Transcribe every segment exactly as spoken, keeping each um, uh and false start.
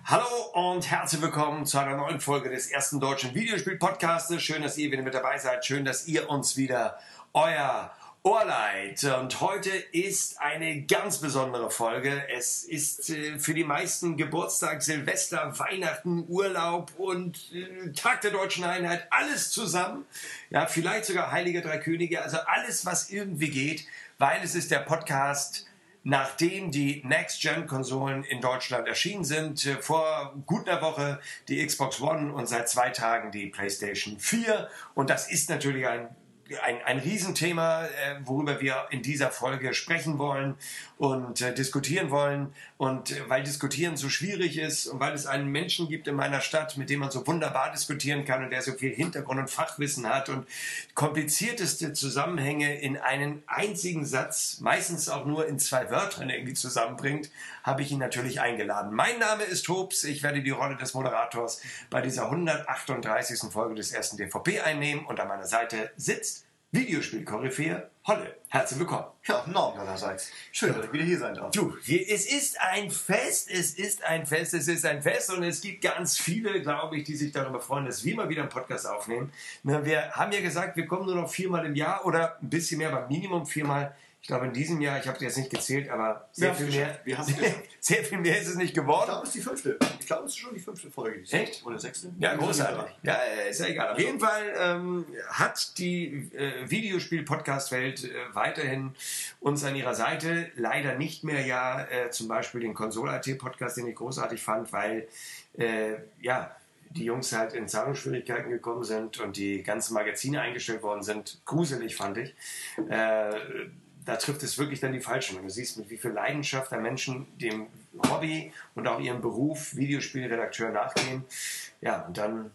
Hallo und herzlich willkommen zu einer neuen Folge des ersten deutschen Videospiel-Podcastes. Schön, dass ihr wieder mit dabei seid. Schön, dass ihr uns wieder euer Ohr leiht. Und heute ist eine ganz besondere Folge. Es ist äh, für die meisten Geburtstag, Silvester, Weihnachten, Urlaub und äh, Tag der Deutschen Einheit. Alles zusammen. Ja, vielleicht sogar Heilige Drei Könige. Also alles, was irgendwie geht, weil es ist der Podcast, nachdem die Next-Gen-Konsolen in Deutschland erschienen sind, vor gut einer Woche die Xbox One und seit zwei Tagen die PlayStation vier. Und das ist natürlich ein, ein, ein Riesenthema, worüber wir in dieser Folge sprechen wollen und äh, diskutieren wollen. Und äh, weil Diskutieren so schwierig ist und weil es einen Menschen gibt in meiner Stadt, mit dem man so wunderbar diskutieren kann und der so viel Hintergrund und Fachwissen hat und komplizierteste Zusammenhänge in einen einzigen Satz, meistens auch nur in zwei Wörtern irgendwie zusammenbringt, habe ich ihn natürlich eingeladen. Mein Name ist Hobbs, ich werde die Rolle des Moderators bei dieser hundertachtunddreißigsten Folge des ersten D V P einnehmen und an meiner Seite sitzt Videospiel-Koryphäe Holle. Herzlich willkommen. Ja, guten Abend allerseits. Schön, dass ich wieder hier sein darf. Du, es ist ein Fest, es ist ein Fest, es ist ein Fest und es gibt ganz viele, glaube ich, die sich darüber freuen, dass wir mal wieder einen Podcast aufnehmen. Wir haben ja gesagt, wir kommen nur noch viermal im Jahr oder ein bisschen mehr, aber Minimum viermal. Ich glaube, in diesem Jahr, ich habe es jetzt nicht gezählt, aber sehr viel mehr. Wir haben es geschafft. Sehr viel mehr ist es nicht geworden. Ich glaube, es ist die fünfte. Ich glaube, es ist schon die fünfte Folge. Die Echt? Oder sechste? Ja, großartig. Ja, ist ja egal. Auf jeden Fall ähm, hat die äh, Videospiel-Podcast-Welt äh, weiterhin uns an ihrer Seite. Leider nicht mehr ja äh, zum Beispiel den Console-I T-Podcast, den ich großartig fand, weil äh, ja die Jungs halt in Zahlungsschwierigkeiten gekommen sind und die ganzen Magazine eingestellt worden sind. Gruselig, fand ich. Äh, Da trifft es wirklich dann die Falschen. Wenn du siehst, mit wie viel Leidenschaft da Menschen dem Hobby und auch ihrem Beruf Videospielredakteur nachgehen. Ja, und dann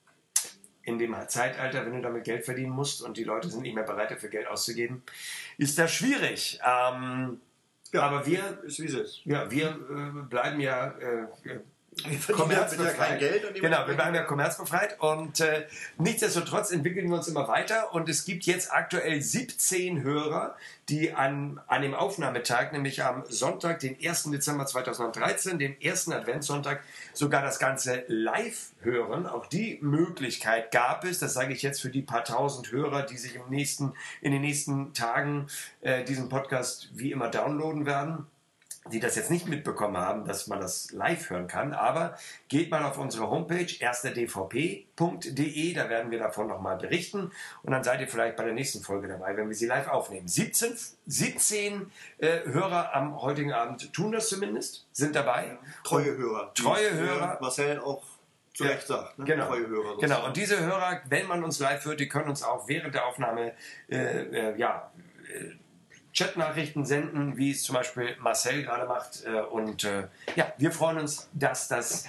in dem Zeitalter, wenn du damit Geld verdienen musst und die Leute sind nicht mehr bereit, dafür Geld auszugeben, ist das schwierig. Ähm, ja, aber wir, ist wie es ist. ja, wir äh, bleiben ja äh, kommerzbefreit. Ja kein Geld und genau, wir bleiben ja kommerzbefreit und äh, nichtsdestotrotz entwickeln wir uns immer weiter und es gibt jetzt aktuell siebzehn Hörer, die an, an dem Aufnahmetag, nämlich am Sonntag, den ersten Dezember zweitausenddreizehn, dem ersten Adventssonntag, sogar das Ganze live hören. Auch die Möglichkeit gab es, das sage ich jetzt für die paar tausend Hörer, die sich im nächsten, in den nächsten Tagen äh, diesen Podcast wie immer downloaden werden, die das jetzt nicht mitbekommen haben, dass man das live hören kann. Aber geht mal auf unsere Homepage erster d v p punkt d e, da werden wir davon nochmal berichten. Und dann seid ihr vielleicht bei der nächsten Folge dabei, wenn wir sie live aufnehmen. siebzehn, siebzehn äh, Hörer am heutigen Abend tun das zumindest, sind dabei. Treue Hörer. Treue Die, Hörer. Marcel auch zu Recht sagt. Ne? Genau. Treue Hörer. Genau. Und diese Hörer, wenn man uns live hört, die können uns auch während der Aufnahme äh, äh, ja, äh, Chatnachrichten senden, wie es zum Beispiel Marcel gerade macht. Und äh, ja, wir freuen uns, dass das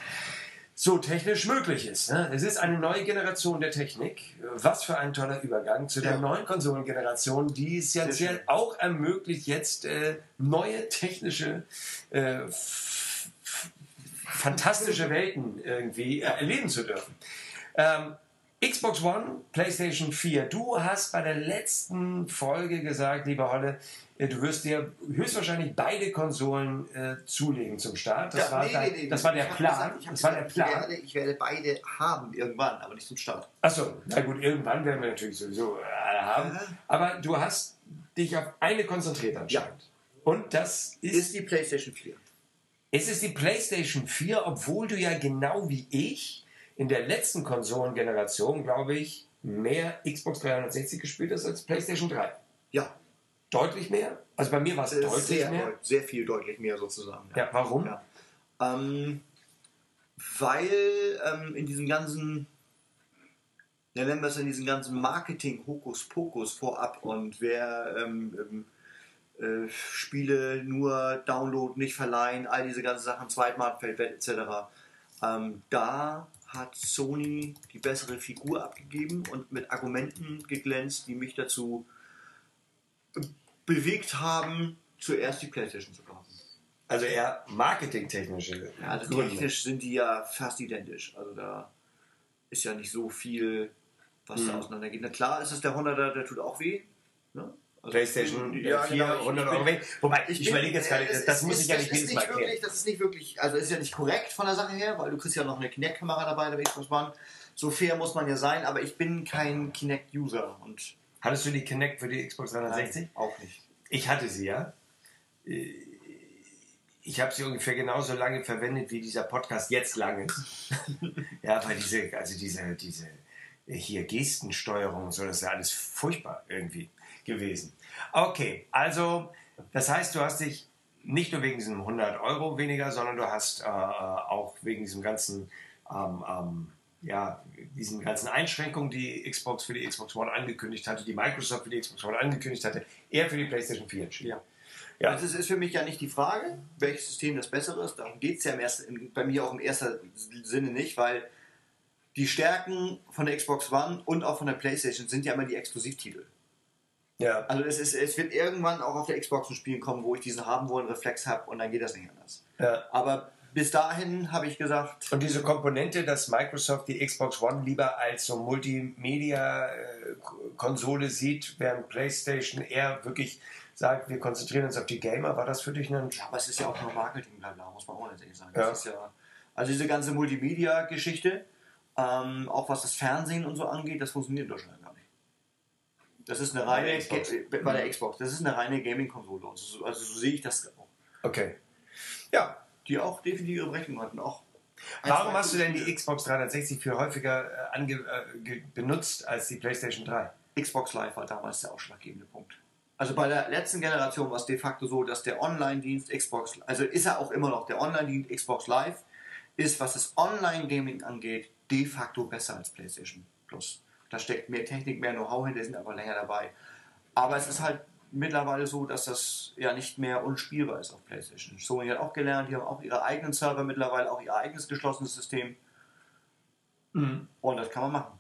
so technisch möglich ist. Ne? Es ist eine neue Generation der Technik. Was für ein toller Übergang zu der ja. neuen Konsolengeneration, die es jetzt ja auch ermöglicht, jetzt äh, neue technische, äh, f- f- fantastische Welten irgendwie äh, erleben zu dürfen. Ähm, Xbox One, PlayStation vier. Du hast bei der letzten Folge gesagt, lieber Holle, du wirst dir höchstwahrscheinlich beide Konsolen äh, zulegen zum Start. Das, ja, war, nee, da, nee, nee, das war der Plan. Gesagt, ich das war der Plan. Ich werde, ich werde beide haben irgendwann, aber nicht zum Start. Achso, na gut, irgendwann werden wir natürlich sowieso alle haben. Ja. Aber du hast dich auf eine konzentriert anscheinend. Ja. Und das ist, ist die PlayStation vier. Es ist die PlayStation vier, obwohl du ja genau wie ich in der letzten Konsolengeneration, glaube ich, mehr Xbox dreihundertsechzig gespielt hast als PlayStation drei. Ja. Deutlich mehr? Also bei mir war es äh, deutlich sehr, mehr. Sehr viel deutlich mehr sozusagen. Ja, ja warum? Ja. Ähm, weil ähm, in diesem ganzen, ja, nennen wir es in diesem ganzen Marketing-Hokuspokus vorab und wer ähm, ähm, äh, Spiele nur Download, nicht verleihen, all diese ganzen Sachen, Zweitmarktfeldwert et cetera. Ähm, da hat Sony die bessere Figur abgegeben und mit Argumenten geglänzt, die mich dazu bewegt haben, zuerst die PlayStation zu kaufen. Also eher marketingtechnische ja, also technisch sind die ja fast identisch. Also da ist ja nicht so viel, was mhm. da auseinander geht. Na klar ist es der hunderter, der tut auch weh. Ne? PlayStation ja, vier, genau, ich- hundert ich bin- Euro weg. Wobei, ich, bin- überlege jetzt gerade, äh, das, es das ist- muss ich ja das nicht ist jedes Mal wirklich, erklären. Das ist nicht wirklich, also ist ja nicht korrekt von der Sache her, weil du kriegst ja noch eine Kinect-Kamera dabei, der Xbox One. So fair muss man ja sein, aber ich bin kein Kinect-User und Hattest du die Kinect für die Xbox dreihundertsechzig? Nein, auch nicht. Ich hatte sie, ja. Ich habe sie ungefähr genauso lange verwendet, wie dieser Podcast jetzt lang ist. Ja, weil diese, also diese, diese hier Gestensteuerung und so, das ist ja alles furchtbar irgendwie gewesen. Okay, also das heißt, du hast dich nicht nur wegen diesem hundert Euro weniger, sondern du hast äh, auch wegen diesem ganzen, ähm, ähm, ja, diesen ganzen Einschränkungen, die Xbox für die Xbox One angekündigt hatte, die Microsoft für die Xbox One angekündigt hatte, eher für die PlayStation vier entschieden. Ja. Ja. Also es ist für mich ja nicht die Frage, welches System das bessere ist. Darum geht es ja im ersten, bei mir auch im ersten Sinne nicht, weil die Stärken von der Xbox One und auch von der PlayStation sind ja immer die Exklusivtitel. Ja. Also es, ist, es wird irgendwann auch auf der Xbox ein Spiel kommen, wo ich diesen haben wollen Reflex habe und dann geht das nicht anders. Ja. Aber bis dahin habe ich gesagt, Und diese Komponente, dass Microsoft die Xbox One lieber als so Multimedia-Konsole sieht, während PlayStation eher wirklich sagt, wir konzentrieren uns auf die Gamer, war das für dich ein... ja, aber es ist ja auch nur Marketing, bla bla, muss man auch nicht sagen. Ja. Das ist ja, also diese ganze Multimedia-Geschichte, ähm, auch was das Fernsehen und so angeht, das funktioniert in Deutschland gar nicht. Das ist eine Bei der reine, Xbox. Ga- bei der Xbox, das ist eine reine Gaming-Konsole. Und so- Also so sehe ich das auch. Okay. Ja. Die auch definitiv ihre Berechnung hatten. Auch ein, Warum zwei hast du denn die Spiele. Xbox dreihundertsechzig viel häufiger äh, ange, äh, ge- benutzt als die PlayStation drei? Xbox Live war damals der ausschlaggebende Punkt. Also bei der letzten Generation war es de facto so, dass der Online-Dienst Xbox, also ist er auch immer noch, der Online-Dienst Xbox Live ist, was das Online-Gaming angeht, de facto besser als PlayStation Plus. Da steckt mehr Technik, mehr Know-how hinter, sind aber länger dabei. Aber es ist halt mittlerweile so, dass das ja nicht mehr unspielbar ist auf PlayStation. Sony hat auch gelernt, die haben auch ihre eigenen Server mittlerweile, auch ihr eigenes geschlossenes System. Mhm. Und das kann man machen.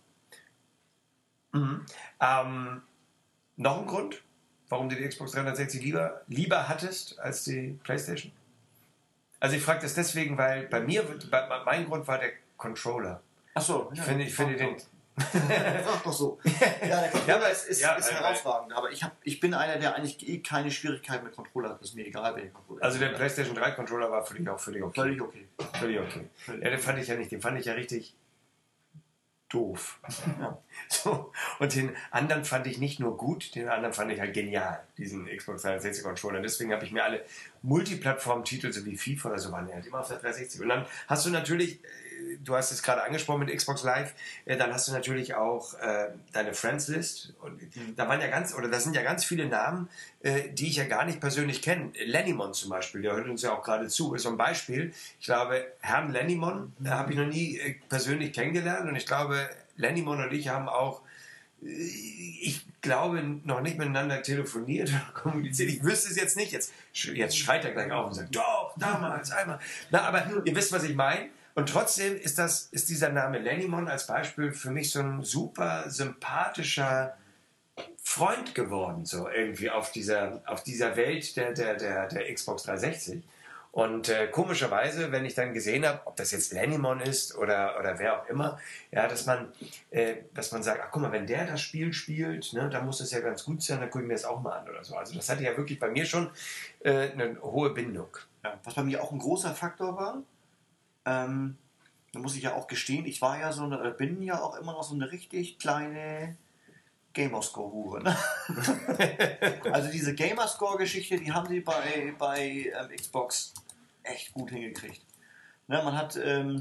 Mhm. Ähm, noch ein Grund, warum du die Xbox dreihundertsechzig lieber, lieber hattest als die PlayStation? Also ich frage das deswegen, weil bei mir, wird- bei, mein Grund war der Controller. Achso, Ich finde, ich finde den... Ach doch so. Ja, der Controller Ja, aber- ist, ist, ja, ist weil- herausragend, aber ich, hab, ich bin einer, der eigentlich eh keine Schwierigkeiten mit Controller hat. Das ist mir egal, welcher Controller. Also der PlayStation drei Controller war für dich auch völlig okay. Völlig okay. Völlig okay. Ja, den fand ich ja nicht, den fand ich ja richtig doof. Ja. So. Und den anderen fand ich nicht nur gut, den anderen fand ich halt genial, diesen Xbox dreihundertsechzig Controller. Deswegen habe ich mir alle Multiplattform-Titel, so wie FIFA oder so, waren ja halt immer auf der dreihundertsechzig. Und dann hast du natürlich, äh, du hast es gerade angesprochen mit Xbox Live, äh, dann hast du natürlich auch äh, deine Friends-List. Und da waren ja ganz, oder da sind ja ganz viele Namen, äh, die ich ja gar nicht persönlich kenne. Lennymon zum Beispiel, der hört uns ja auch gerade zu, ist so ein Beispiel. Ich glaube, Herrn Lennymon äh, habe ich noch nie äh, persönlich kennengelernt und ich glaube, Lennymon und ich haben auch, äh, ich glaube, noch nicht miteinander telefoniert oder kommuniziert. Ich wüsste es jetzt nicht. Jetzt, sch- jetzt schreit er gleich auf und sagt, doch, damals, einmal. Na, aber ihr wisst, was ich meine. Und trotzdem ist, das, ist dieser Name Lennymon als Beispiel für mich so ein super sympathischer Freund geworden, so irgendwie auf dieser, auf dieser Welt der, der, der, der Xbox dreihundertsechzig. Und äh, komischerweise, wenn ich dann gesehen habe, ob das jetzt Lennymon ist oder, oder wer auch immer, ja, dass man, äh, dass man sagt, ach guck mal, wenn der das Spiel spielt, ne, dann muss das ja ganz gut sein, dann gucke ich mir das auch mal an oder so. Also das hatte ja wirklich bei mir schon äh, eine hohe Bindung. Ja, was bei mir auch ein großer Faktor war, ähm, da muss ich ja auch gestehen, ich war ja so eine, bin ja auch immer noch so eine richtig kleine Gamerscore-Hure. Ne? Also diese Gamerscore-Geschichte, die haben sie bei, bei ähm, Xbox echt gut hingekriegt. Ne, man hat ähm,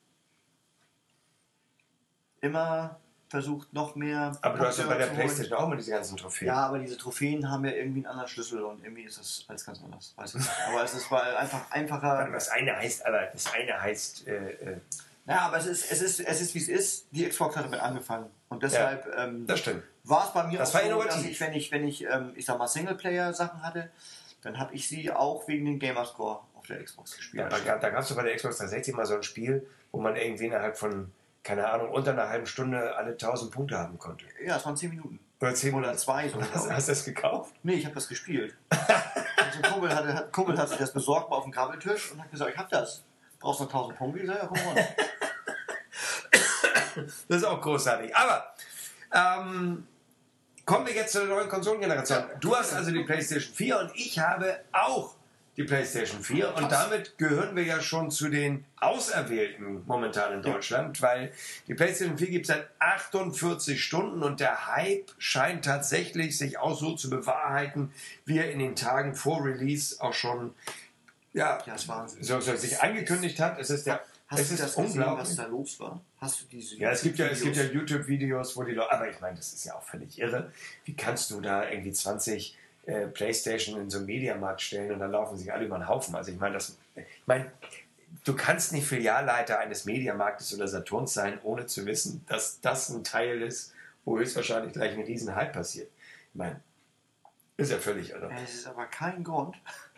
immer versucht, noch mehr. Aber du hast ja bei der zu holen. PlayStation auch mal diese ganzen Trophäen. Ja, aber diese Trophäen haben ja irgendwie einen anderen Schlüssel und irgendwie ist das alles ganz anders. Weiß ich nicht. Aber es ist weil einfach einfacher. Das eine heißt, aber das eine heißt, äh, äh, Ja, aber es ist, es ist, es ist wie es ist. Die Xbox hat damit angefangen. Und deshalb ähm, das stimmt. war es bei mir Das auch war so, innovativ. dass ich, wenn ich, wenn ich, ähm, ich sag mal, Singleplayer-Sachen hatte, dann habe ich sie auch wegen dem Gamerscore auf der Xbox gespielt. Ja, da, da gab es bei der Xbox dreihundertsechzig mal so ein Spiel, wo man irgendwie innerhalb von, keine Ahnung, unter einer halben Stunde alle tausend Punkte haben konnte. Ja, es waren zehn Minuten. Oder zehn Oder zwei. So Hast, hast du das gekauft? Nee, ich habe das gespielt. Und so ein Kumpel, hatte, hat, Kumpel hat sich das besorgt mal auf dem Grabbeltisch und hat gesagt, ich hab das. Brauchst du noch tausend Punkte? Ich sag, ja, komm mal. Das ist auch großartig. Aber ähm, kommen wir jetzt zu der neuen Konsolengeneration. Du hast also die PlayStation vier und ich habe auch die PlayStation vier und damit gehören wir ja schon zu den Auserwählten momentan in Deutschland, weil die PlayStation vier gibt es seit achtundvierzig Stunden und der Hype scheint tatsächlich sich auch so zu bewahrheiten, wie er in den Tagen vor Release auch schon ja, Ja, das ist Wahnsinn. so, so sich angekündigt hat. Es ist, der, Hast es du ist das gesehen, unglaublich. was da los war? Hast du diese Ja, es gibt ja, es gibt ja YouTube-Videos? YouTube-Videos, wo die Leute, aber ich meine, das ist ja auch völlig irre. Wie kannst du da irgendwie zwanzig äh, Playstation in so einen Mediamarkt stellen und dann laufen sich alle über den Haufen? Also ich meine, das, ich meine, du kannst nicht Filialleiter eines Mediamarktes oder Saturns sein, ohne zu wissen, dass das ein Teil ist, wo höchstwahrscheinlich gleich ein riesen Hype passiert. Ich meine, ist ja völlig irre. Es ist aber kein Grund.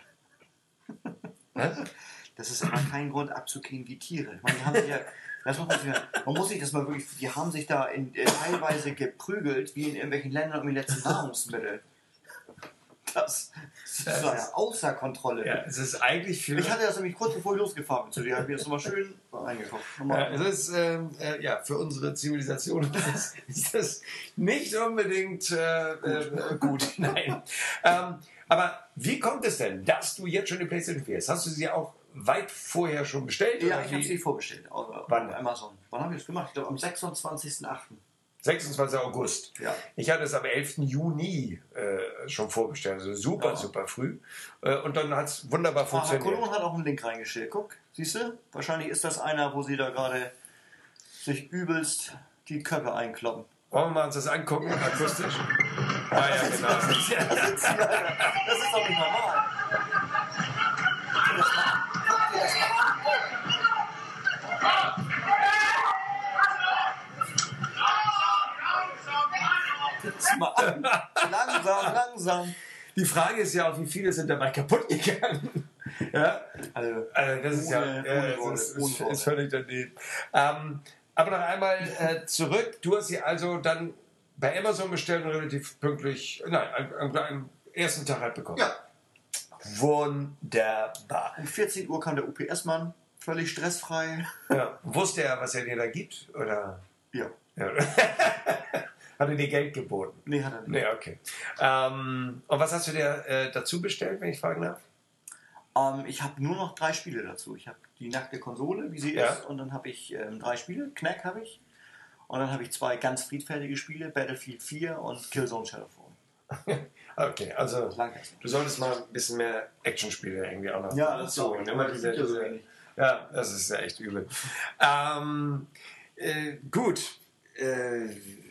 Hä? Das ist aber kein Grund abzugehen wie Tiere. Ich meine, die haben sich ja, das muss man, sich ja, man muss sich das mal wirklich, die haben sich da in, äh, teilweise geprügelt, wie in irgendwelchen Ländern um die letzten Nahrungsmittel. Das, das war ja außer Kontrolle. Ja, es ist eigentlich für... Ich hatte das nämlich kurz bevor ich losgefahren bin zu dir, habe ich das nochmal schön reingeguckt. Ja, es ist, ähm, äh, ja, für unsere Zivilisation ist das, ist das nicht unbedingt äh, äh, gut. Nein. Ähm, aber wie kommt es denn, dass du jetzt schon die PlayStation vier hast? Hast du sie auch weit vorher schon bestellt? Ja, oder ich wie? habe sie vorbestellt. Also Wann? Auf Amazon. Wann habe ich das gemacht? Ich glaube am sechsundzwanzigsten achten sechsundzwanzigsten August. Ja. Ich hatte es am elften Juni äh, schon vorbestellt. Also super, Ja. super früh. Äh, und dann hat es wunderbar Herr funktioniert. Kolon hat auch einen Link reingestellt. Guck, siehst du? Wahrscheinlich ist das einer, wo sie da gerade sich übelst die Köpfe einkloppen. Wollen wir mal uns das angucken, akustisch? Ah ja, genau. Das ist, ja, das ist doch nicht normal. Guck dir das mal an. Guck dir das mal an. Guck das mal an. Langsam, langsam. Die Frage ist ja auch, wie viele sind dabei kaputt gegangen? Ja? Also, Also das ist ja Ohne- äh, ohne das ist, Worte, ist, ohne ist völlig daneben. Ähm, aber noch einmal äh, zurück. Du hast sie also dann bei Amazon bestellt und relativ pünktlich, nein, am, am, am ersten Tag halt bekommen. ja, Wunderbar. um vierzehn Uhr kam der U P S-Mann, völlig stressfrei. Ja. Wusste er, was er dir da gibt? Oder? Ja. Ja. Hat er dir Geld geboten? Nee, hat er nicht. Nee, okay. Ähm, und was hast du dir äh, dazu bestellt, wenn ich fragen darf? Ähm, ich habe nur noch drei Spiele dazu. Ich habe die nackte Konsole, wie sie Ja. ist, und dann habe ich ähm, drei Spiele. Knack habe ich. Und dann habe ich zwei ganz friedfertige Spiele, Battlefield vier und Killzone Shadowfall. Okay, also Lange erstmal. du solltest mal ein bisschen mehr Actionspiele irgendwie auch noch Ja, das dazu glaub ich. holen. Immer Das diese, gibt ja so diese, wenig. ja, das ist ja echt übel. ähm, äh, gut. Äh,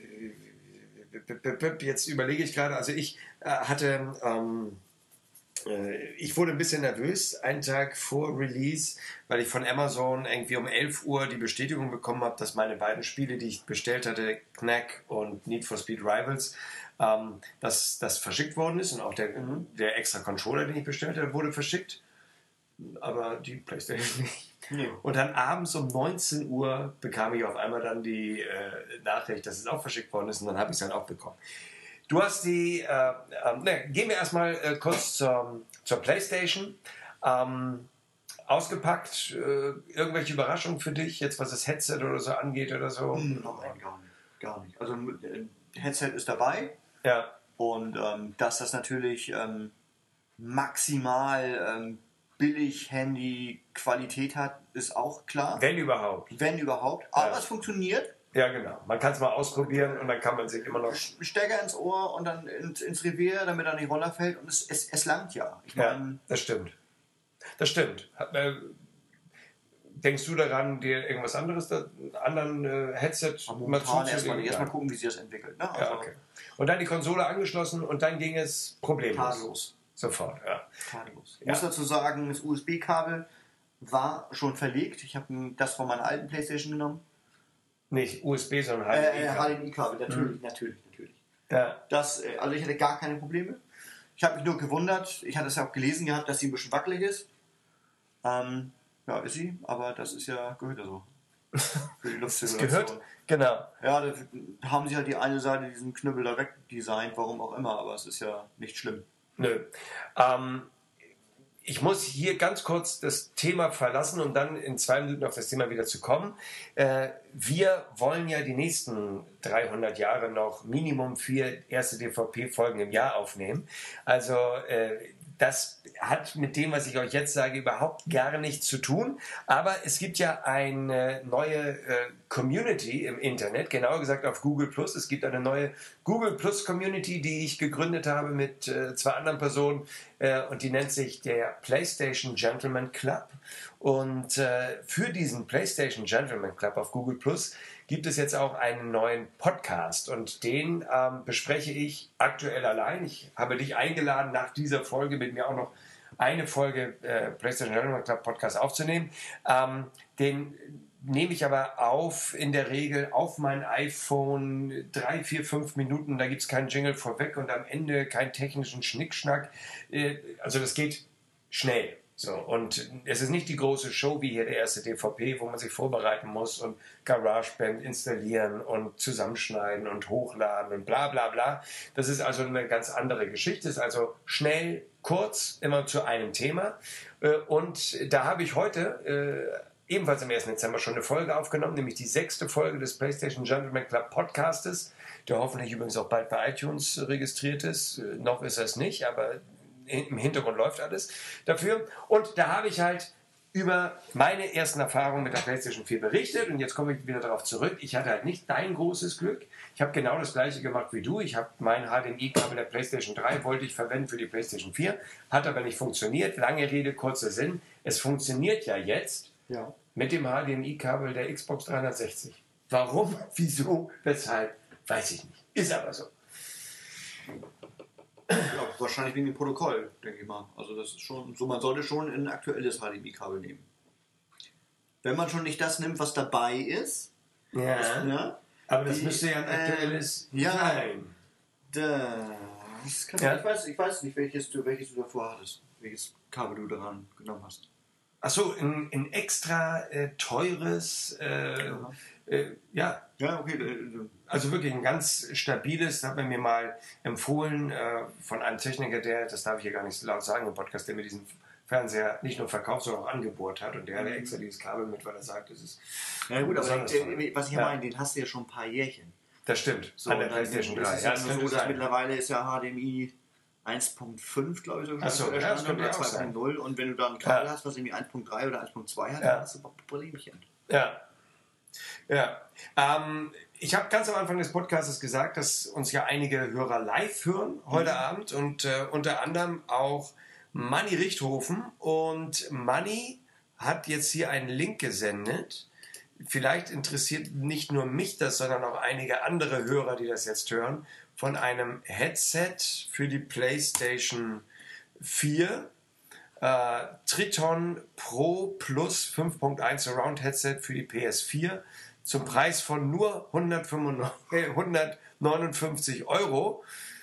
jetzt überlege ich gerade, also ich äh, hatte, ähm, äh, ich wurde ein bisschen nervös einen Tag vor Release, weil ich von Amazon irgendwie um elf Uhr die Bestätigung bekommen habe, dass meine beiden Spiele, die ich bestellt hatte, Knack und Need for Speed Rivals, ähm, dass das verschickt worden ist und auch der, Mhm. der extra Controller, den ich bestellt habe, wurde verschickt. Aber die PlayStation nicht. Nee. Und dann abends um neunzehn Uhr bekam ich auf einmal dann die äh, Nachricht, dass es auch verschickt worden ist und dann habe ich es dann auch bekommen. Du hast die, äh, äh, ne, gehen wir erstmal äh, kurz zur, zur PlayStation. Ähm, ausgepackt, äh, irgendwelche Überraschungen für dich, jetzt was das Headset oder so angeht oder so? Nein, gar nicht. Gar nicht. Also äh, Headset ist dabei Ja, und ähm, dass das natürlich ähm, maximal ähm, billig Handy-Qualität hat, ist auch klar. wenn überhaupt. Wenn überhaupt. Aber Ja. es funktioniert. Ja, genau. Man kann es mal ausprobieren und dann kann man sich immer noch... Stecker ins Ohr und dann ins, ins Revier, damit er nicht runterfällt. Und es, es, es langt ja. Ich Ja, meine, das stimmt. Das stimmt. Hat, äh, denkst du daran, dir irgendwas anderes, da, einen anderen äh, Headset mal momentan erstmal zuzulegen? erst mal gucken, wie sich das entwickelt. Ne? Ja, okay. Und dann die Konsole angeschlossen und dann ging es problemlos. Tadellos. Sofort, ja. Tadellos. Ich Ja. muss dazu sagen, das U S B-Kabel war schon verlegt. Ich habe das von meiner alten Playstation genommen. Nicht U S B, sondern Äh, H D M I. H D M I-Kabel, natürlich, natürlich, natürlich. Ja. Das, äh, also ich hatte gar keine Probleme. Ich habe mich nur gewundert, ich hatte es ja auch gelesen gehabt, dass sie ein bisschen wackelig ist. Ähm, ja, ist sie, aber das ist ja, gehört ja so. Für die Das Luftzirkulation. gehört, genau. Ja, da haben sie halt die eine Seite diesen Knüppel da wegdesignt, warum auch immer, aber es ist ja nicht schlimm. Nö. Ähm, ich muss hier ganz kurz das Thema verlassen, um dann in zwei Minuten auf das Thema wieder zu kommen. Äh, wir wollen ja die nächsten dreihundert Jahre noch Minimum vier erste D V P-Folgen im Jahr aufnehmen. Also äh, das hat mit dem, was ich euch jetzt sage, überhaupt gar nichts zu tun. Aber es gibt ja eine neue äh, Community im Internet, genauer gesagt auf Google Plus. Es gibt eine neue Google Plus Community, die ich gegründet habe mit äh, zwei anderen Personen. Äh, und die nennt sich der PlayStation Gentleman Club. Und äh, für diesen PlayStation Gentleman Club auf Google Plus gibt es jetzt auch einen neuen Podcast und den ähm, bespreche ich aktuell allein. Ich habe dich eingeladen, nach dieser Folge mit mir auch noch eine Folge äh, PlayStation Gentleman Club Podcast aufzunehmen. Ähm, den nehme ich aber auf, in der Regel auf mein iPhone, drei, vier, fünf Minuten, da gibt es keinen Jingle vorweg und am Ende keinen technischen Schnickschnack. Äh, also das geht schnell. So, und es ist nicht die große Show wie hier der erste D V P, wo man sich vorbereiten muss und GarageBand installieren und zusammenschneiden und hochladen und bla bla bla. Das ist also eine ganz andere Geschichte. Es ist also schnell, kurz, immer zu einem Thema. Und da habe ich heute äh, ebenfalls am ersten Dezember schon eine Folge aufgenommen, nämlich die sechste Folge des PlayStation Gentleman Club Podcastes, der hoffentlich übrigens auch bald bei iTunes registriert ist. Noch ist er es nicht, aber im Hintergrund läuft alles dafür. Und da habe ich halt über meine ersten Erfahrungen mit der PlayStation vier berichtet und jetzt komme ich wieder darauf zurück. Ich hatte halt nicht dein großes Glück. Ich habe genau das gleiche gemacht wie du. Ich habe mein H D M I-Kabel der PlayStation drei wollte ich verwenden für die PlayStation vier, hat aber nicht funktioniert. Lange Rede, kurzer Sinn. Es funktioniert ja jetzt Ja. mit dem H D M I-Kabel der Xbox dreihundertsechzig. Warum, wieso, weshalb, weiß ich nicht. Ist aber so. Ja, wahrscheinlich wegen dem Protokoll, denke ich mal. Also das ist schon so, man sollte schon ein aktuelles H D M I-Kabel nehmen. Wenn man schon nicht das nimmt, was dabei ist. Ja. Das, ja Aber das die, müsste ja ein aktuelles äh, ja, sein. Das kann Ja. ich, weiß, ich weiß nicht, welches du, welches du davor hattest. Welches Kabel du daran genommen hast. Achso, ein, ein extra äh, teures, äh, Ja. äh, ja, Ja, okay. äh, also wirklich ein ganz stabiles, das hat man mir mal empfohlen äh, von einem Techniker, der, das darf ich hier gar nicht so laut sagen im Podcast, der mir diesen Fernseher nicht nur verkauft, sondern auch angebohrt hat und der hatte extra dieses Kabel mit, weil er sagt, es ist Ja gut, aber besonders den, toll. was ich Ja. meine, den hast du ja schon ein paar Jährchen. Das stimmt, So, an der dann PlayStation ist drei. es Ja, ja das nur könnte so, dass sein. mittlerweile ist ja H D M I eins Punkt fünf, glaube ich, sogar Ach so, der ja, das Standard, könnte oder ja auch zwei Punkt null und wenn du da ein Kabel Ja. hast, was irgendwie eins Punkt drei oder eins Punkt zwei hat, Ja. dann hast du ein Problemchen. Ja. Ja. Ähm, ich habe ganz am Anfang des Podcasts gesagt, dass uns ja einige Hörer live hören heute Mhm. Abend und äh, unter anderem auch Manni Richthofen. Und Manni hat jetzt hier einen Link gesendet. Vielleicht interessiert nicht nur mich das, sondern auch einige andere Hörer, die das jetzt hören, von einem Headset für die PlayStation vier. Äh, Triton Pro Plus fünf Punkt eins Surround Headset für die P S vier zum Preis von nur hundertneunundfünfzig Euro.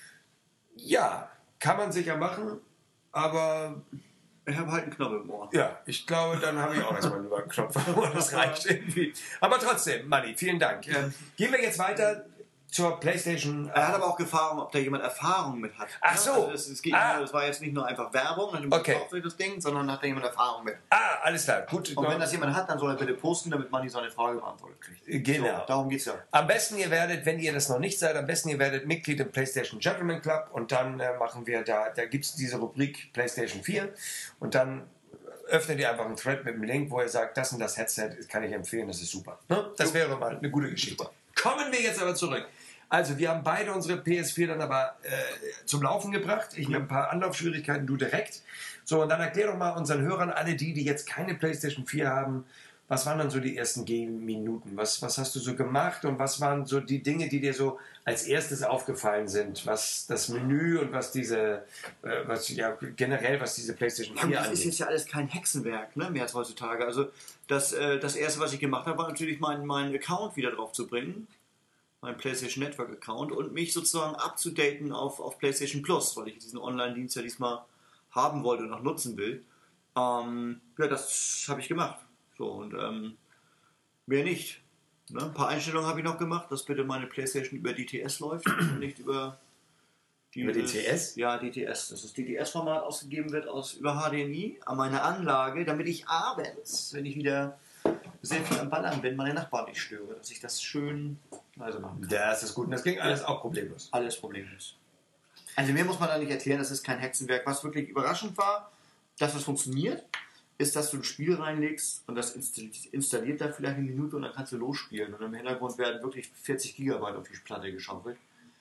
Ja, kann man sicher machen, aber Ich habe halt einen Knopf im Ohr. ja, ich glaube, dann habe ich auch erstmal nur einen Knopf, aber das reicht irgendwie. Aber trotzdem, Manni, vielen Dank. Äh, gehen wir jetzt weiter zur PlayStation. Er hat aber auch gefragt, ob da jemand Erfahrung mit hat. Ach so. Also es, es, geht Ah. nicht nur, es war jetzt nicht nur einfach Werbung, dann Okay. kauft euch das Ding, sondern hat da jemand Erfahrung mit. Ah, alles klar, gut. Und wenn das jemand hat, dann soll er bitte posten, damit man seine Frage beantwortet kriegt. Genau. So, darum geht's ja. Am besten ihr werdet, wenn ihr das noch nicht seid, am besten ihr werdet Mitglied im PlayStation Gentleman Club und dann äh, machen wir da, da gibt es diese Rubrik PlayStation vier und dann öffnet ihr einfach einen Thread mit einem Link, wo ihr sagt, das und das Headset kann ich empfehlen, das ist super. Ne? Das wäre mal eine gute Geschichte. Kommen wir jetzt aber zurück. Also wir haben beide unsere P S vier dann aber äh, zum Laufen gebracht. Ich mit ein paar Anlaufschwierigkeiten, du direkt. So, und dann erklär doch mal unseren Hörern, alle die, die jetzt keine PlayStation vier haben, was waren dann so die ersten Gehminuten? Was, was hast du so gemacht und was waren so die Dinge, die dir so als erstes aufgefallen sind? Was das Menü und was diese, äh, was ja generell, was diese PlayStation Ja, vier das ist angeht? jetzt ja alles kein Hexenwerk, ne, mehr als heutzutage. Also das, äh, das erste, was ich gemacht habe, war natürlich meinen meinen Account wieder drauf zu bringen. Mein PlayStation Network Account und mich sozusagen abzudaten auf, auf PlayStation Plus, weil ich diesen Online-Dienst ja diesmal haben wollte und auch nutzen will. Ähm, ja, das habe ich gemacht. So, und ähm, mehr nicht. Ne? Ein paar Einstellungen habe ich noch gemacht, dass bitte meine PlayStation über D T S läuft und nicht über Die Über D T S? Ja, D T S. Das ist D T S-Format ausgegeben wird aus über H D M I an meine Anlage, damit ich abends, wenn ich wieder sehr viel am Ballern bin, meine Nachbarn nicht störe, dass ich das schön leise machen kann. Das ist gut. Und das ging alles auch problemlos. Alles problemlos. Also mir muss man da nicht erklären, das ist kein Hexenwerk. Was wirklich überraschend war, dass es funktioniert, ist, dass du ein Spiel reinlegst und das installiert da vielleicht eine Minute und dann kannst du losspielen. Und im Hintergrund werden wirklich vierzig Gigabyte auf die Platte geschaufelt.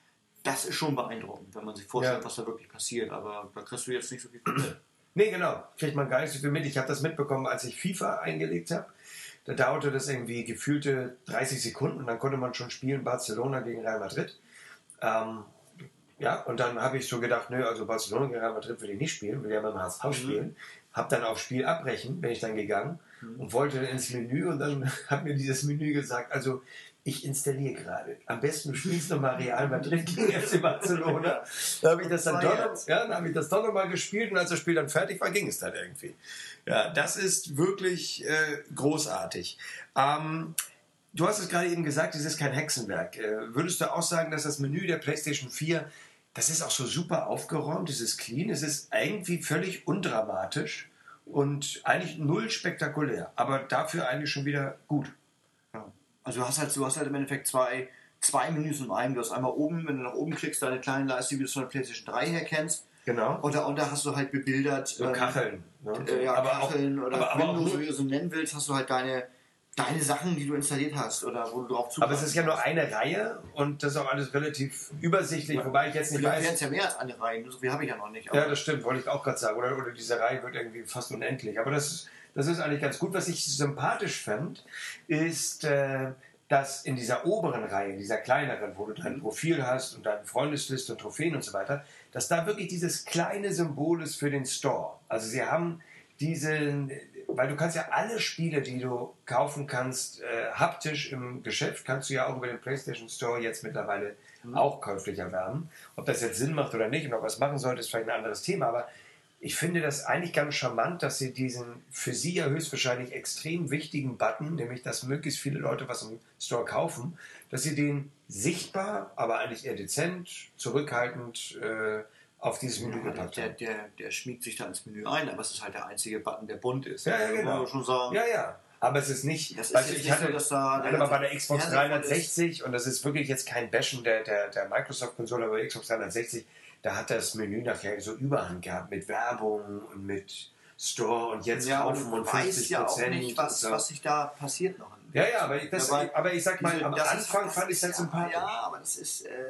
Das ist schon beeindruckend, wenn man sich vorstellt, ja, was da wirklich passiert. Aber da kriegst du jetzt nicht so viel mit. Nee, genau. Kriegt man gar nicht so viel mit. Ich habe das mitbekommen, als ich FIFA eingelegt habe. Da dauerte das irgendwie gefühlte dreißig Sekunden und dann konnte man schon spielen Barcelona gegen Real Madrid. Ähm, ja, und dann habe ich so gedacht, nö, also Barcelona gegen Real Madrid will ich nicht spielen, will ja beim H S V mhm. spielen. Habe dann auf Spiel abbrechen, bin ich dann gegangen mhm. und wollte ins Menü und dann hat mir dieses Menü gesagt, also ich installiere gerade. Am besten du spielst nochmal Real Madrid gegen F C Barcelona. Da habe ich das dann doch noch, ja, dann habe ich das doch noch mal gespielt und als das Spiel dann fertig war, ging es dann irgendwie. Ja, das ist wirklich äh, großartig. Ähm, du hast es gerade eben gesagt, es ist kein Hexenwerk. Äh, würdest du auch sagen, dass das Menü der PlayStation vier, das ist auch so super aufgeräumt, es ist clean, es ist irgendwie völlig undramatisch und eigentlich null spektakulär, aber dafür eigentlich schon wieder gut. Also du hast halt, du hast halt im Endeffekt zwei, zwei Menüs in einem. Du hast einmal oben, wenn du nach oben klickst, deine kleine Leiste, wie du es von der PlayStation drei her kennst. Genau. Und da, und da hast du halt bebildert. So ähm, Kacheln. Ne? Äh, ja, aber Kacheln auch, oder aber, aber Windows, wie du so nennen willst, hast du halt deine, deine Sachen, die du installiert hast oder wo du drauf zugreifst. Aber es ist ja nur eine Reihe und das ist auch alles relativ übersichtlich, ja, wobei ich jetzt nicht weiß... wären es ja mehr als eine Reihe, so viel habe ich ja noch nicht. Ja, das stimmt, wollte ich auch gerade sagen. Oder, oder diese Reihe wird irgendwie fast unendlich. Aber das ist, das ist eigentlich ganz gut. Was ich sympathisch fand, ist... Äh, dass in dieser oberen Reihe, dieser kleineren, wo du dein Profil hast und deine Freundesliste und Trophäen und so weiter, dass da wirklich dieses kleine Symbol ist für den Store. Also sie haben diesen, weil du kannst ja alle Spiele, die du kaufen kannst, äh, haptisch im Geschäft, kannst du ja auch über den PlayStation Store jetzt mittlerweile mhm. auch käuflich erwerben. Ob das jetzt Sinn macht oder nicht und ob was machen sollte, ist vielleicht ein anderes Thema, aber ich finde das eigentlich ganz charmant, dass sie diesen für sie ja höchstwahrscheinlich extrem wichtigen Button, nämlich dass möglichst viele Leute was im Store kaufen, dass sie den sichtbar, aber eigentlich eher dezent, zurückhaltend äh, auf dieses Menü ja, gepackt der, haben. der, der, der schmiegt sich da ins Menü ein, aber es ist halt der einzige Button, der bunt ist. Ja, ja, genau. Schon sagen. Ja, ja. Aber es ist nicht, das ist also ich ich hatte, so, dass da nein, aber bei der Xbox dreihundertsechzig, und das ist wirklich jetzt kein Bashen der, der, der Microsoft-Konsole, aber Xbox dreihundertsechzig, da hat das Menü nachher so Überhand gehabt mit Werbung und mit Store und jetzt ja, kaufen und fünfzig Prozent. Ja auch nicht, was, so. was sich da passiert noch. Ja, ja, aber, das, ja, aber ich sag mal, diese, am Anfang ist, fand ich es halt sympathisch. Ja, aber das ist, äh,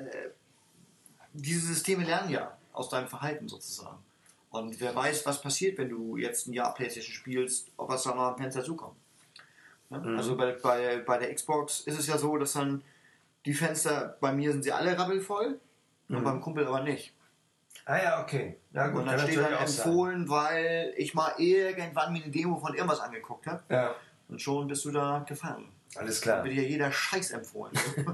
diese Systeme lernen ja aus deinem Verhalten sozusagen. Und wer weiß, was passiert, wenn du jetzt ein Jahr PlayStation spielst, ob was da noch am Fenster zukommt. Ja? Mhm. Also bei, bei, bei der Xbox ist es ja so, dass dann die Fenster, bei mir sind sie alle rabbelvoll mhm. und beim Kumpel aber nicht. Ah ja, okay. Ja, gut, und dann steht dann empfohlen, sein. Weil ich mal irgendwann mir eine Demo von irgendwas angeguckt habe. Ja. Und schon bist du da gefangen. Alles klar. Da wird dir jeder Scheiß empfohlen.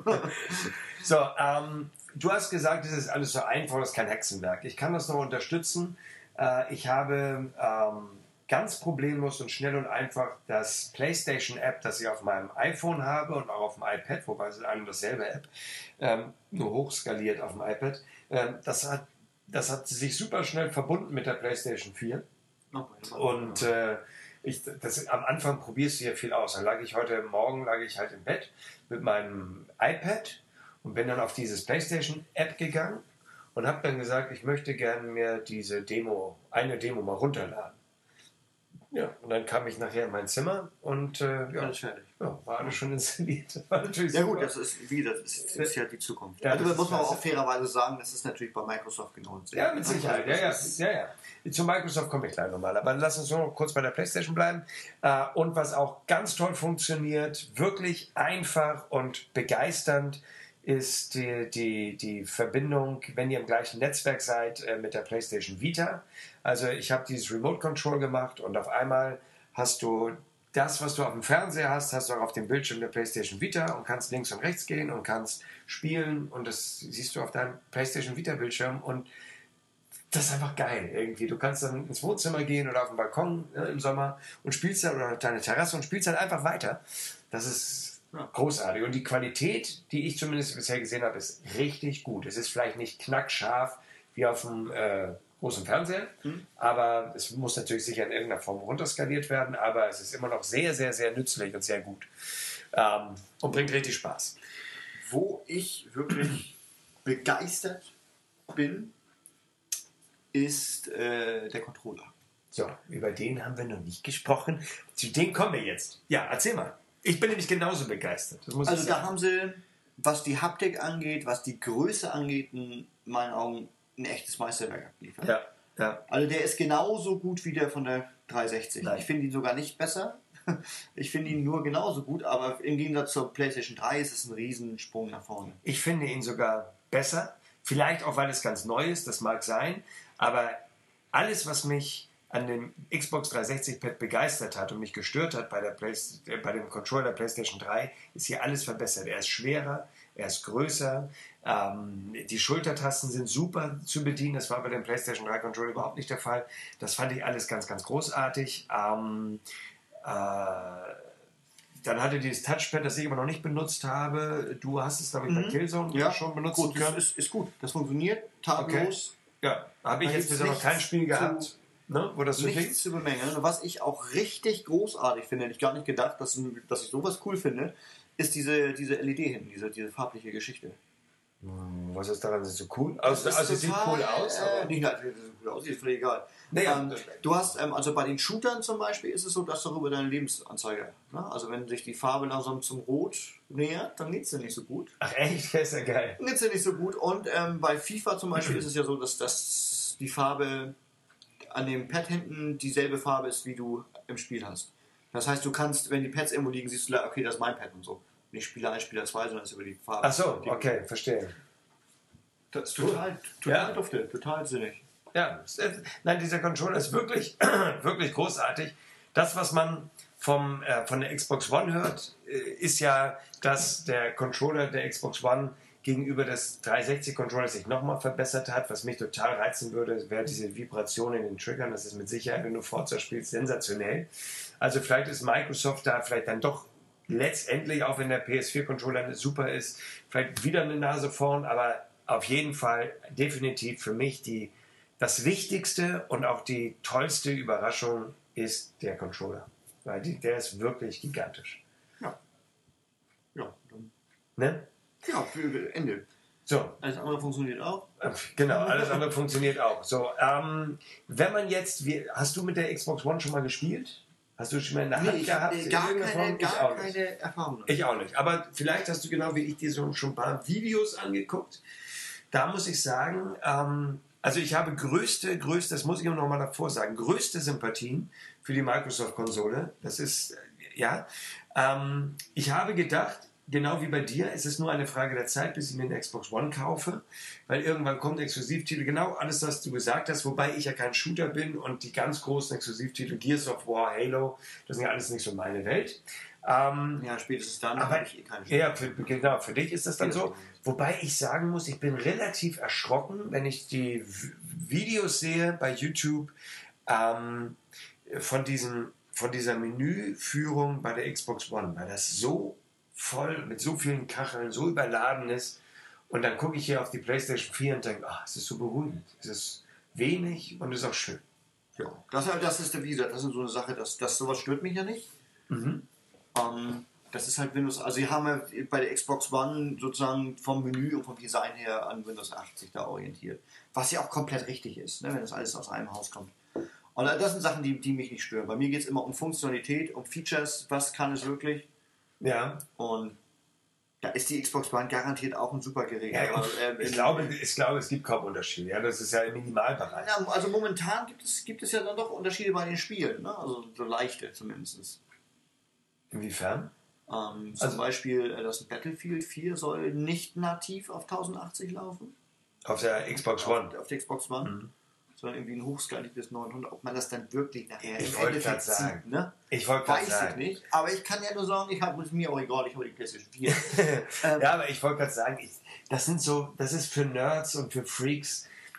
So, ähm, du hast gesagt, das ist alles so einfach, das ist kein Hexenwerk. Ich kann das noch unterstützen. Äh, ich habe ähm, ganz problemlos und schnell und einfach das PlayStation-App, das ich auf meinem iPhone habe und auch auf dem iPad, wobei es ist eine und dasselbe App, ähm, nur hochskaliert auf dem iPad. Ähm, das hat Das hat sich super schnell verbunden mit der PlayStation vier. Und äh, ich, das, am Anfang probierst du ja viel aus. Dann lag ich heute Morgen lag ich halt im Bett mit meinem iPad und bin dann auf dieses PlayStation-App gegangen und habe dann gesagt, ich möchte gerne mir diese Demo, eine Demo mal runterladen. Ja, und dann kam ich nachher in mein Zimmer und äh, ja, alles fertig. Ja, war alles schon installiert. War natürlich ja super. Gut, das ist wie das ist, das ist ja die Zukunft. Ja, also das muss man ist, auch fairerweise sagen, das ist natürlich bei Microsoft genau so. Ja, mit Sicherheit. Ja, ja, ja, ja. Zu Microsoft komme ich gleich nochmal. Aber lass uns nur noch kurz bei der PlayStation bleiben. Und was auch ganz toll funktioniert, wirklich einfach und begeisternd, ist die, die, die Verbindung, wenn ihr im gleichen Netzwerk seid, mit der PlayStation Vita. Also ich habe dieses Remote Control gemacht und auf einmal hast du das, was du auf dem Fernseher hast, hast du auch auf dem Bildschirm der PlayStation Vita und kannst links und rechts gehen und kannst spielen und das siehst du auf deinem PlayStation Vita Bildschirm und das ist einfach geil irgendwie. Du kannst dann ins Wohnzimmer gehen oder auf den Balkon äh, im Sommer und spielst dann oder auf deine Terrasse und spielst dann einfach weiter. Das ist großartig und die Qualität, die ich zumindest bisher gesehen habe, ist richtig gut. Es ist vielleicht nicht knackscharf wie auf dem äh, großen Fernseher. Mhm. Aber es muss natürlich sicher in irgendeiner Form runterskaliert werden. Aber es ist immer noch sehr, sehr, sehr nützlich und sehr gut. Ähm, und bringt richtig Spaß. Wo ich wirklich begeistert bin, ist äh, der Controller. So, über den haben wir noch nicht gesprochen. Zu dem kommen wir jetzt. Ja, erzähl mal. Ich bin nämlich genauso begeistert. Das muss also ich da sagen. haben sie, was die Haptik angeht, was die Größe angeht, in meinen Augen ein echtes Meisterwerk abgeliefert. Ja, ja. Also der ist genauso gut wie der von der dreihundertsechzig. Nein. Ich finde ihn sogar nicht besser. Ich finde ihn nur genauso gut, aber im Gegensatz zur PlayStation drei ist es ein Riesensprung nach vorne. Ich finde ihn sogar besser. Vielleicht auch, weil es ganz neu ist, das mag sein. Aber alles, was mich an dem Xbox dreihundertsechzig-Pad begeistert hat und mich gestört hat bei, der Play äh, bei dem Controller der PlayStation drei, ist hier alles verbessert. Er ist schwerer, er ist größer, ähm, die Schultertasten sind super zu bedienen. Das war bei dem PlayStation drei Controller überhaupt nicht der Fall. Das fand ich alles ganz, ganz großartig. Ähm, äh, Dann hatte dieses Touchpad, das ich immer noch nicht benutzt habe. Du hast es, glaube ich, bei Mhm. Killzone Ja, schon benutzen gut, können. das ist, ist gut. Das funktioniert tadellos. Ja, habe ich Da jetzt gibt's bisher noch kein nichts Spiel gehabt, zu- ne, wo das so Nichts klingt. zu bemängeln. Und was ich auch richtig großartig finde, hätte ich gar nicht gedacht, dass, dass ich sowas cool finde, ist diese, diese L E D hinten, diese, diese farbliche Geschichte. Was ist daran so cool? Also, also es sieht cool aus, Äh, aber... nicht, nein, das sieht cool aus, ist völlig egal. Naja, ähm, du hast, ähm, also bei den Shootern zum Beispiel ist es so, dass darüber deine Lebensanzeige, ne? Also wenn sich die Farbe langsam zum Rot nähert, dann geht's dir nicht so gut. Ach echt, das ist ja geil. Geht's dir nicht so gut. Und ähm, bei FIFA zum Beispiel ist es ja so, dass, dass die Farbe an dem Pad hinten dieselbe Farbe ist, wie du im Spiel hast. Das heißt, du kannst, wenn die Pads irgendwo liegen, siehst du, okay, das ist mein Pad und so. Nicht Spieler eins, Spieler zwei, sondern es ist über die Farbe. Ach so, okay, verstehe. Das ist total, total Ja. dufte, total sinnig. Ja, es ist- nein, dieser Controller ist wirklich, wirklich großartig. Das, was man vom, äh, von der Xbox One hört, äh, ist ja, dass der Controller der Xbox One gegenüber des dreihundertsechzig-Controllers sich nochmal verbessert hat. Was mich total reizen würde, wäre diese Vibration in den Triggern. Das ist mit Sicherheit, wenn du Forza spielst, sensationell. Also vielleicht ist Microsoft da vielleicht dann doch letztendlich, auch wenn der P S vier-Controller super ist, vielleicht wieder eine Nase vorn, aber auf jeden Fall definitiv für mich die, das Wichtigste und auch die tollste Überraschung ist der Controller. Weil die, der ist wirklich gigantisch. Ja. Ja, dann, Ne? ja, für Ende. So, Alles andere funktioniert auch. genau, alles andere funktioniert auch. So, ähm, wenn man jetzt, wie, hast du mit der Xbox One schon mal gespielt? Hast du schon mal in der Hand Nee, ich gehabt? habe in gar, irgendeiner keine, Form? Ich gar auch nicht. keine Erfahrung. Ich auch nicht. Aber vielleicht hast du genau wie ich dir so schon ein paar Videos angeguckt. Da muss ich sagen, ähm, also ich habe größte, größte, das muss ich noch mal davor sagen, größte Sympathien für die Microsoft-Konsole. Das ist, äh, ja, ähm, ich habe gedacht, genau wie bei dir, es ist nur eine Frage der Zeit, bis ich mir eine Xbox One kaufe, weil irgendwann kommt Exklusivtitel, genau alles, was du gesagt hast, wobei ich ja kein Shooter bin und die ganz großen Exklusivtitel, Gears of War, Halo, das sind ja alles nicht so meine Welt. Ähm, Ja, spätestens dann aber habe ich eh keine Chance. ja, für, genau, für dich ist das dann so. Wobei ich sagen muss, ich bin relativ erschrocken, wenn ich die V- Videos sehe bei YouTube ähm, von, diesen, von dieser Menüführung bei der Xbox One, weil das so voll mit so vielen Kacheln, so überladen ist. Und dann gucke ich hier auf die PlayStation vier und denke, ach, es ist so beruhigend. Es ist wenig und es ist auch schön. Ja, das, das ist, wie gesagt, das ist so eine Sache, das, das, sowas stört mich ja nicht. Mhm. Ähm, das ist halt Windows, also sie haben ja bei der Xbox One sozusagen vom Menü und vom Design her an Windows achtzig da orientiert. Was ja auch komplett richtig ist, ne, wenn das alles aus einem Haus kommt. Und das sind Sachen, die, die mich nicht stören. Bei mir geht es immer um Funktionalität, um Features, was kann es wirklich. Ja. Und da ist die Xbox One garantiert auch ein super Gerät. Ja, Aber, ähm, ich, glaube, ich glaube, es gibt kaum Unterschiede. Ja, das ist ja im Minimalbereich. Ja, also momentan gibt es, gibt es ja dann doch Unterschiede bei den Spielen, ne? Also so leichte zumindest. Inwiefern? Ähm, zum Also- Beispiel äh, das Battlefield vier soll nicht nativ auf tausendachtzig laufen. Auf der Xbox One. Auf, auf der Xbox One. Mhm. Sondern irgendwie ein hochskaliertes neunhundert. Ob man das dann wirklich nachher Ich im wollte Endeffekt grad sagen. sieht, ne? Ich wollte gerade Weiß sagen. ich nicht. Aber ich kann ja nur sagen, ich habe es mir auch egal, ich habe die PlayStation vier. ähm, Ja, aber ich wollte gerade sagen, ich, das sind so, das ist für Nerds und für Freaks,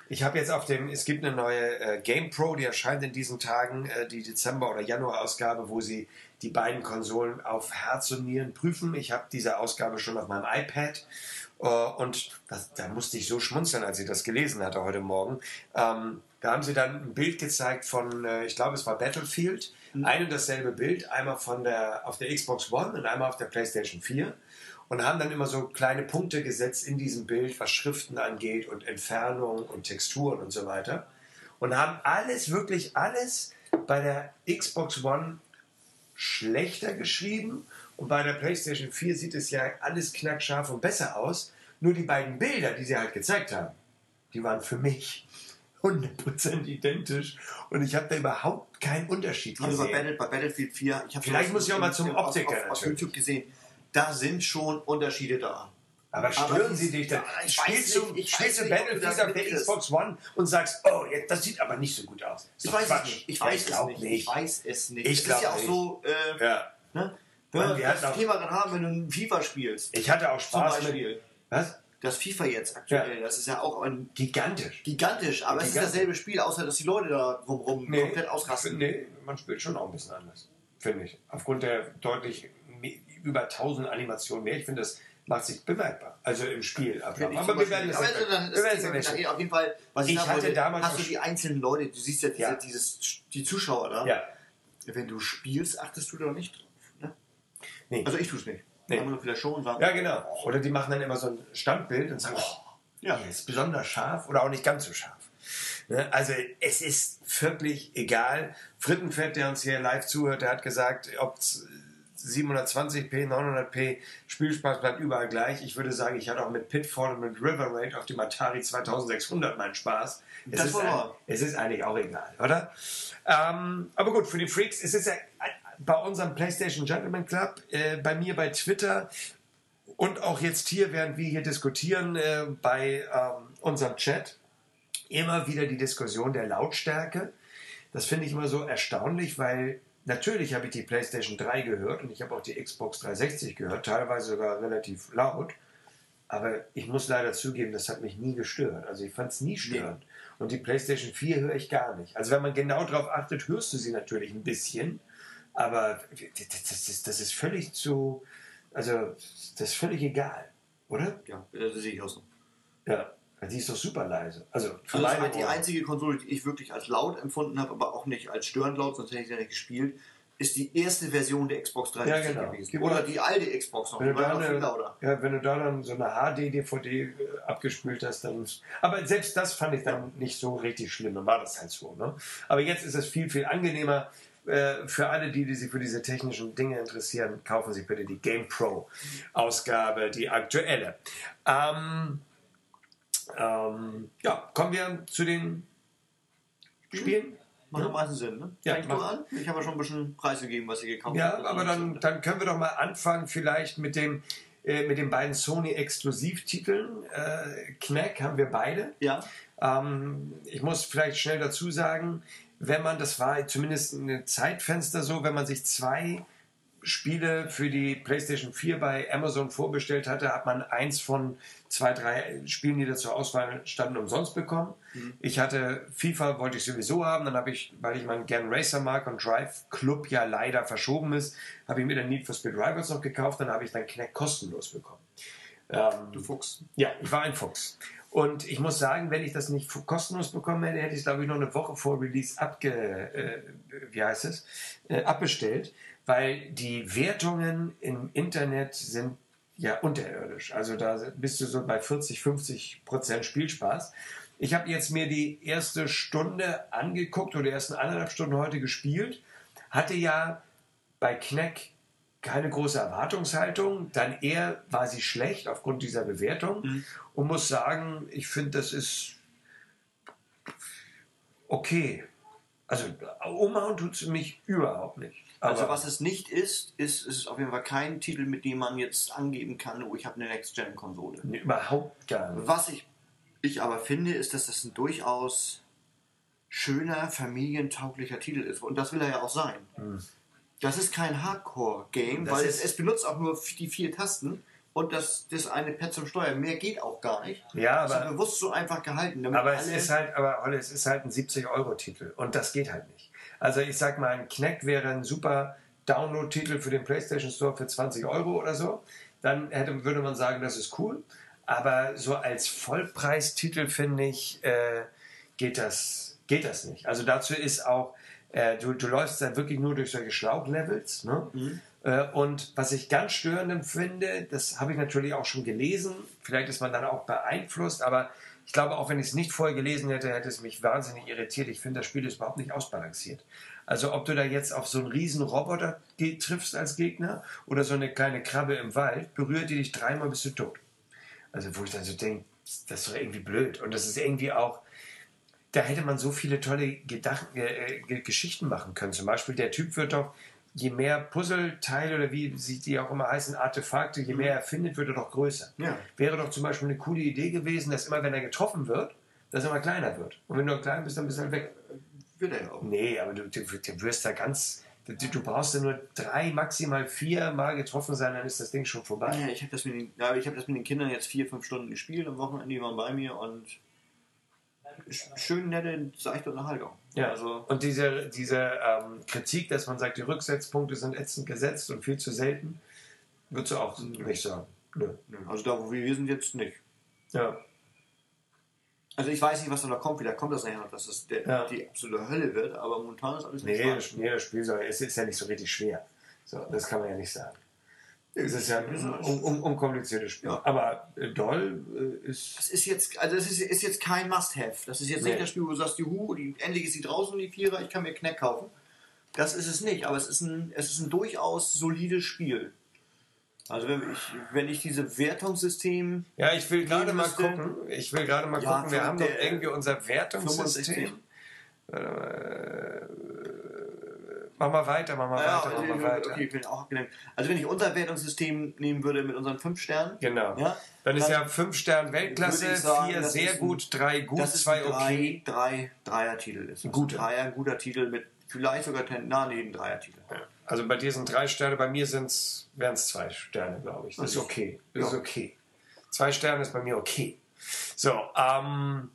Ich habe jetzt auf dem, es gibt eine neue äh, GamePro, die erscheint in diesen Tagen, äh, die Dezember- oder Januar-Ausgabe, wo sie die beiden Konsolen auf Herz und Nieren prüfen. Ich habe diese Ausgabe schon auf meinem iPad äh, und das, da musste ich so schmunzeln, als ich das gelesen hatte heute Morgen. Ähm, da haben sie dann ein Bild gezeigt von, äh, ich glaube es war Battlefield, mhm. ein und dasselbe Bild, einmal von der, auf der Xbox One und einmal auf der PlayStation vier. Und haben dann immer so kleine Punkte gesetzt in diesem Bild, was Schriften angeht und Entfernung und Texturen und so weiter. Und haben alles, wirklich alles bei der Xbox One schlechter geschrieben. Und bei der PlayStation vier sieht es ja alles knackscharf und besser aus. Nur die beiden Bilder, die sie halt gezeigt haben, die waren für mich hundert Prozent identisch. Und ich habe da überhaupt keinen Unterschied also gesehen. Bei, Battle, bei Battlefield vier, ich habe Vielleicht muss ich auch mal zum Optiker auf, auf, auf YouTube gesehen. Da sind schon Unterschiede da. Aber stören aber sie dich dann? Ich spielst du, nicht, spielst du Battlefield auf der Xbox One und sagst, oh, jetzt, das sieht aber nicht so gut aus. Ich weiß es nicht. Ich weiß es nicht. Ich weiß es nicht. Ich es ist ja auch nicht. so, äh, ja. ne? Wenn wir das Thema dann haben, wenn du ein FIFA spielst. Ich hatte auch Spaß zum Beispiel. mit... Was? Das FIFA jetzt aktuell, ja. das ist ja auch ein... Gigantisch. Gigantisch, aber gigantisch. Es ist dasselbe Spiel, außer dass die Leute da drumherum nee, komplett ausrasten. Nee, man spielt schon auch ein bisschen anders, finde ich. Aufgrund der deutlich über tausend Animationen mehr. Ich finde, das macht sich bemerkbar. Also im Spiel. Aber wir werden das nachher auf jeden Fall, was ich, ich hatte wollte, damals hast du die einzelnen Leute, du siehst ja, diese, ja. Dieses, die Zuschauer da. Ja. Wenn du spielst, achtest du da nicht drauf. Ne? Nee. Also ich tue es nicht. Nee. Andere vielleicht schon sagen, ja, genau. Oder die machen dann immer so ein Standbild und sagen, oh, ja, ist besonders scharf oder auch nicht ganz so scharf. Ne? Also es ist wirklich egal. Frittenfett, der uns hier live zuhört, der hat gesagt, ob siebenhundertzwanzig p, neunhundert p, Spielspaß bleibt überall gleich. Ich würde sagen, ich hatte auch mit Pitfall und mit River Raid auf dem Atari zweitausendsechshundert meinen Spaß. Es, das ist, war ein, es ist eigentlich auch egal, oder? Ähm, aber gut, für die Freaks, es ist ja bei unserem PlayStation Gentleman Club, äh, bei mir bei Twitter und auch jetzt hier, während wir hier diskutieren, äh, bei ähm, unserem Chat, immer wieder die Diskussion der Lautstärke. Das finde ich immer so erstaunlich, weil natürlich habe ich die PlayStation drei gehört und ich habe auch die Xbox dreihundertsechzig gehört, teilweise sogar relativ laut. Aber ich muss leider zugeben, das hat mich nie gestört. Also ich fand es nie störend. Nee. Und die PlayStation vier höre ich gar nicht. Also wenn man genau darauf achtet, hörst du sie natürlich ein bisschen. Aber das ist, das ist völlig zu... Also das ist völlig egal, oder? Ja, das sehe ich auch so. Ja. Die ist doch super leise. Also, also das ist halt die einzige Konsole, die ich wirklich als laut empfunden habe, aber auch nicht als störend laut, sonst hätte ich sie ja nicht gespielt, ist die erste Version der Xbox dreihundertsechzig ja, genau. gewesen. Oder die alte Xbox noch. Wenn, du da eine, ja, wenn du da dann so eine H D-D V D abgespielt hast, dann... Aber selbst das fand ich dann nicht so richtig schlimm. Dann war das halt so. Ne? Aber jetzt ist es viel, viel angenehmer. Für alle, die, die sich für diese technischen Dinge interessieren, kaufen sich bitte die GamePro-Ausgabe, die aktuelle. Ähm... Ähm, ja, kommen wir zu den Spielen. Macht am meisten Sinn, ne? Ja, Fängst du an? Ich habe ja schon ein bisschen Preise gegeben, was ihr gekauft ja, habt. Ja, aber dann, dann können wir doch mal anfangen vielleicht mit dem äh, mit den beiden Sony-Exklusivtiteln. Äh, Knack haben wir beide. Ja. Ähm, ich muss vielleicht schnell dazu sagen, wenn man, das war zumindest ein Zeitfenster so, wenn man sich zwei Spiele für die PlayStation vier bei Amazon vorbestellt hatte, hat man eins von zwei, drei Spielen, die da zur Auswahl standen, umsonst bekommen. Mhm. Ich hatte FIFA, wollte ich sowieso haben, dann habe ich, weil ich mal gern Racer mag und Drive Club ja leider verschoben ist, habe ich mir dann Need for Speed Rivals noch gekauft, dann habe ich dann Knack kostenlos bekommen. Ähm, du Fuchs. Ja, ich war ein Fuchs. Und ich muss sagen, wenn ich das nicht kostenlos bekommen hätte, hätte ich es, glaube ich, noch eine Woche vor Release abge, äh, wie heißt es, äh, abbestellt, weil die Wertungen im Internet sind ja unterirdisch. Also da bist du so bei vierzig, fünfzig Prozent Spielspaß. Ich habe jetzt mir die erste Stunde angeguckt oder die ersten anderthalb Stunden heute gespielt, hatte ja bei Knack keine große Erwartungshaltung, dann eher war sie schlecht aufgrund dieser Bewertung mhm. und muss sagen, ich finde, das ist okay. Also umhauen tut es mich überhaupt nicht. Aber also was es nicht ist, ist, ist auf jeden Fall kein Titel, mit dem man jetzt angeben kann, oh, ich habe eine Next-Gen-Konsole. Nee, überhaupt gar nicht. Was ich, ich aber finde, ist, dass das ein durchaus schöner, familientauglicher Titel ist. Und das will er ja auch sein. Mhm. Das ist kein Hardcore-Game, weil es, es benutzt auch nur die vier Tasten und das, das eine Pad zum Steuern. Mehr geht auch gar nicht. Ja, das aber, ist bewusst so einfach gehalten. Damit aber es alle- ist halt, aber Olle, es ist halt ein siebzig-Euro-Titel und das geht halt nicht. Also ich sag mal, ein Kinect wäre ein super Download-Titel für den PlayStation Store für zwanzig Euro oder so. Dann hätte, würde man sagen, das ist cool. Aber so als Vollpreistitel, finde ich, äh, geht, das, geht das nicht. Also dazu ist auch, äh, du, du läufst dann wirklich nur durch solche Schlauchlevels. Ne? Mhm. Äh, und was ich ganz störend empfinde, das habe ich natürlich auch schon gelesen, vielleicht ist man dann auch beeinflusst, aber ich glaube, auch wenn ich es nicht vorher gelesen hätte, hätte es mich wahnsinnig irritiert. Ich finde, das Spiel ist überhaupt nicht ausbalanciert. Also ob du da jetzt auf so einen riesen Roboter ge- triffst als Gegner oder so eine kleine Krabbe im Wald, berührt die dich dreimal, bist du tot. Also wo ich dann so denke, das ist doch irgendwie blöd. Und das ist irgendwie auch, da hätte man so viele tolle Gedanken, äh, G- Geschichten machen können. Zum Beispiel der Typ wird doch, je mehr Puzzleteile oder wie sie die auch immer heißen, Artefakte, je mehr er findet, wird er doch größer. Ja. Wäre doch zum Beispiel eine coole Idee gewesen, dass immer, wenn er getroffen wird, dass er immer kleiner wird. Und wenn du klein bist, dann bist du halt weg. Wird er ja auch. Nee, aber du, du, du wirst da ganz... Du, du brauchst ja nur drei, maximal vier Mal getroffen sein, dann ist das Ding schon vorbei. Ja, ich habe das, mit den- ja, ich hab das mit den Kindern jetzt vier, fünf Stunden gespielt am Wochenende, die waren bei mir und sch- schön nette, seichte Unterhaltung. Ja, Also, und diese, diese ähm, Kritik, dass man sagt, die Rücksetzpunkte sind ätzend gesetzt und viel zu selten, würdest du auch nicht sagen. Nö. also da, wo wir wir sind, jetzt nicht. Ja. Also ich weiß nicht, was da noch kommt, vielleicht kommt das nachher noch, dass das der, Ja. die absolute Hölle wird, aber momentan ist alles nicht Nee, falsch. das, nee, das Spiel soll, es ist ja nicht so richtig schwer. So, das kann man ja nicht sagen. Es ist ja ein un, un, unkompliziertes Spiel. Ja. Aber äh, doll äh, ist. Das ist jetzt, also das ist, ist jetzt kein Must-Have. Das ist jetzt Nee. nicht das Spiel, wo du sagst, juhu, die, endlich ist sie draußen, die Vierer, ich kann mir Knack kaufen. Das ist es nicht, aber es ist ein, es ist ein durchaus solides Spiel. Also wenn ich, wenn ich diese Wertungssystem Ja, ich will gerade mal müsste- gucken. Ich will gerade mal Ja, gucken. Wir für haben doch der irgendwie unser fünfundsechzig. Wertungssystem. Warte mal. Mach mal weiter, mach mal Ja, weiter, mach mal okay, weiter. okay, ich bin auch abgelenkt. Also wenn ich unser Wertungssystem nehmen würde mit unseren fünf Sternen, Genau. ja, Dann ist dann ja fünf Sterne Weltklasse, würde ich sagen, vier das sehr ist ein- gut, drei gut, das ist zwei ein okay. drei, drei Dreier-Titel. Ist das. Guter. Dreier, ein guter Titel mit vielleicht sogar ten, na nee, ein Dreier-Titel. Also bei dir sind drei Sterne, bei mir wären es zwei Sterne, glaube ich. Das ist okay. Das ist Ja. okay. Zwei Sterne ist bei mir okay. So, ähm,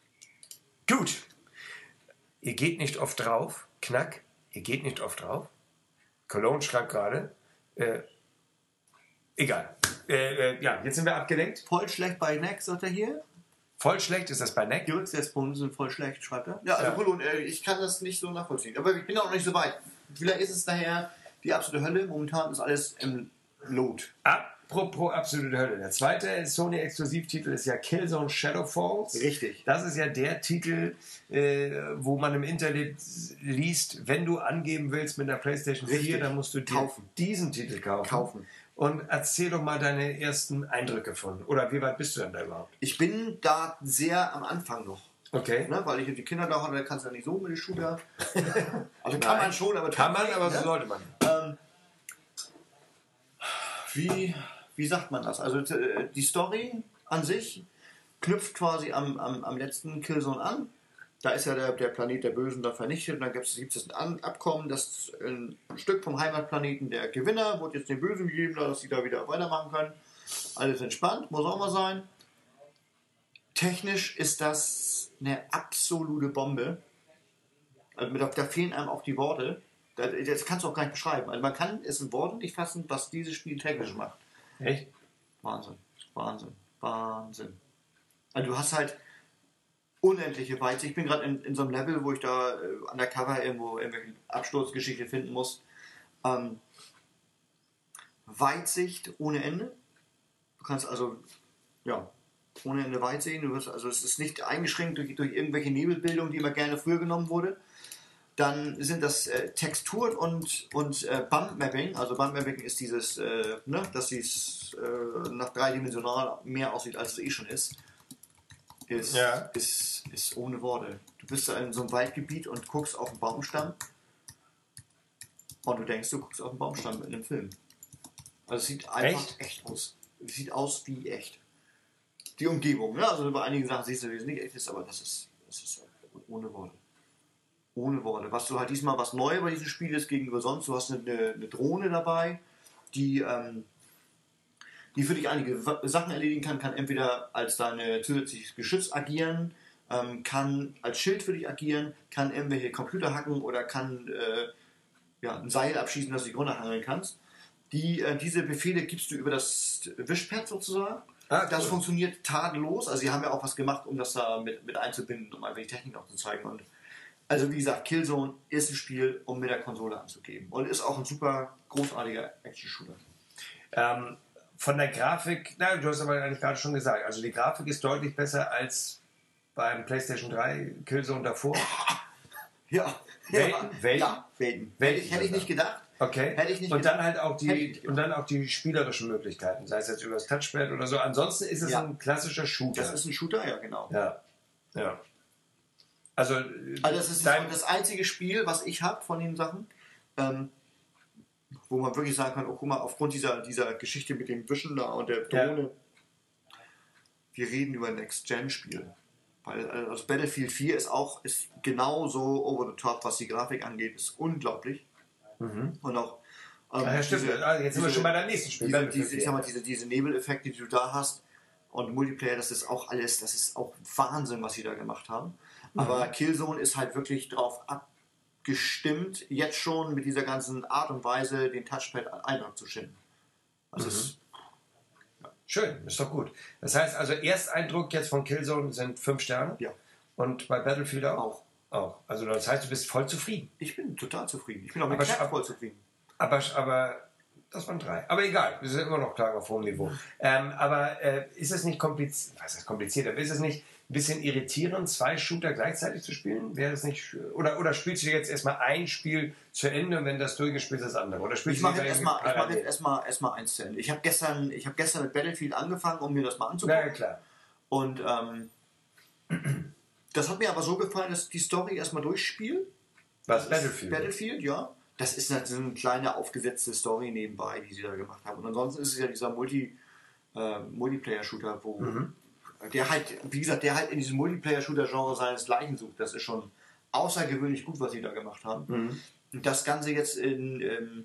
gut. Ihr geht nicht oft drauf. Knack. Ihr geht nicht oft drauf. Cologne schreibt gerade. Äh, egal. Äh, äh, ja, jetzt sind wir abgelenkt. Voll schlecht bei Neck, sagt er hier. Voll schlecht ist das bei Neck. Die Rücksetzpunkte sind voll schlecht, schreibt er. Ja, also Ja. Cologne, äh, ich kann das nicht so nachvollziehen. Aber ich bin auch noch nicht so weit. Vielleicht ist es daher die absolute Hölle. Momentan ist alles im Lot. Apropos absolute Hölle. Der zweite Sony-Exklusivtitel ist ja Killzone Shadowfalls. Richtig. Das ist ja der Titel, äh, wo man im Internet liest, wenn du angeben willst mit der PlayStation Richtig. vier, dann musst du dir Kaufen. diesen Titel kaufen. Kaufen. Und erzähl doch mal deine ersten Eindrücke von. Oder wie weit bist du denn da überhaupt? Ich bin da sehr am Anfang noch. Okay. Ne, weil ich die Kinder da habe, da kannst du ja nicht so mit den Shooter. Also kann Nein. man schon, aber Kann man, trotzdem, aber so ne? sollte man. Ähm, wie, wie sagt man das? Also äh, die Story an sich knüpft quasi am, am, am letzten Killzone an. Da ist ja der, der Planet der Bösen da vernichtet und dann gibt es ein An- Abkommen, dass ein Stück vom Heimatplaneten der Gewinner wird jetzt den Bösen gegeben, dass sie da wieder weitermachen können. Alles entspannt, muss auch mal sein. Technisch ist das eine absolute Bombe. Also mit, da fehlen einem auch die Worte. Das, das kannst du auch gar nicht beschreiben. Also man kann es in Worten nicht fassen, was dieses Spiel technisch macht. Echt? Wahnsinn, Wahnsinn, Wahnsinn. Also du hast halt unendliche Weitsicht. Ich bin gerade in, in so einem Level, wo ich da äh, undercover irgendwo irgendwelche Absturzgeschichte finden muss. Ähm, Weitsicht ohne Ende. Du kannst also, ja, ohne Ende weit sehen. Du wirst, also es ist nicht eingeschränkt durch, durch irgendwelche Nebelbildung, die immer gerne früher genommen wurde. Dann sind das äh, Texturen und, und äh, Bump-Mapping. Also Bump-Mapping ist dieses, äh, ne, dass es äh, nach dreidimensional mehr aussieht, als es eh schon ist. Ist, Ja. ist, ist ohne Worte. Du bist da in so einem Waldgebiet und guckst auf einen Baumstamm und du denkst, du guckst auf einen Baumstamm in einem Film. Also es sieht einfach Echt? echt, aus. Es sieht aus wie echt. Die Umgebung, ne? Also bei einigen Sachen siehst du, wie es nicht echt ist, aber das ist, das ist ohne Worte. Ohne Worte. Was du halt diesmal was neu bei diesem Spiel ist gegenüber sonst, du hast eine, eine Drohne dabei, die, ähm, die für dich einige Sachen erledigen kann, kann entweder als dein zusätzliches Geschütz agieren, ähm, kann als Schild für dich agieren, kann irgendwelche Computer hacken oder kann äh, ja, ein Seil abschießen, dass du dich runterhangeln kannst. Die, äh, diese Befehle gibst du über das Wischpad sozusagen. Ah, cool. Das funktioniert tadellos. Also sie haben ja auch was gemacht, um das da mit, mit einzubinden, um einfach die Technik auch zu zeigen. Und also wie gesagt, Killzone ist ein Spiel, um mit der Konsole anzugeben. Und ist auch ein super großartiger Action-Shooter. Ähm, von der Grafik, na, du hast aber eigentlich gerade schon gesagt, also die Grafik ist deutlich besser als beim PlayStation drei Killzone davor. Ja, Welten? ja, Welten? ja, Welten. Welten. Hätte ich, hätte ich nicht gedacht. Okay. Hätte ich nicht und gedacht. dann halt auch Hätte ich die nicht und dann auch die spielerischen Möglichkeiten, sei es jetzt über das Touchpad oder so. Ansonsten ist es Ja. ein klassischer Shooter. Das ist ein Shooter, ja genau. ja. Ja. Also, Also das ist dein, das einzige Spiel, was ich habe von den Sachen, ähm, wo man wirklich sagen kann, oh guck mal, aufgrund dieser, dieser Geschichte mit dem Wischen da und der Drohne, Ja. wir reden über ein Next-Gen-Spiel. Weil also Battlefield vier ist auch ist genauso over the top, was die Grafik angeht, ist unglaublich. Mhm. Und auch ähm, Ah, ja, stimmt. diese- Ah, jetzt sind wir diese- schon bei deinem nächsten Spiel. diese, Battlefield diese, ich vier. sag mal, diese, diese Nebeleffekte, die du da hast und Multiplayer, das ist auch alles, das ist auch Wahnsinn, was sie da gemacht haben. Aber Killzone ist halt wirklich drauf abgestimmt, jetzt schon mit dieser ganzen Art und Weise den Touchpad Eindruck zu schinden. Also Mhm. es, Schön, ist doch gut. Das heißt also, Ersteindruck jetzt von Killzone sind fünf Sterne. ja, Und bei Battlefield auch? auch. Auch. Also das heißt, du bist voll zufrieden. Ich bin total zufrieden. Ich bin auch mit Aber Chat ab- voll zufrieden. Aber, aber das waren drei. Aber egal, wir sind immer noch klar auf hohem Niveau. Ähm, aber äh, ist es nicht kompliziert, was heißt kompliziert, aber ist es nicht ein bisschen irritierend, zwei Shooter gleichzeitig zu spielen? Wäre es nicht, oder, oder spielst du jetzt erstmal ein Spiel zu Ende und wenn das durchgespielt ist, das andere? Oder spielst Ich du mache die jetzt irgendwie erstmal ich mache parallel? jetzt erstmal erstmal eins zu Ende. Ich habe gestern, ich hab gestern mit Battlefield angefangen, um mir das mal anzugucken. Na ja, klar. Und ähm, das hat mir aber so gefallen, dass ich die Story erstmal durchspiele. Was, Battlefield? Battlefield, ja. Das ist halt so eine kleine aufgesetzte Story nebenbei, die sie da gemacht haben. Und ansonsten ist es ja dieser Multi, äh, Multiplayer-Shooter, wo Mhm. der halt, wie gesagt, der halt in diesem Multiplayer-Shooter-Genre seinesgleichen sucht. Das ist schon außergewöhnlich gut, was sie da gemacht haben. Mhm. Und das Ganze jetzt in, ähm,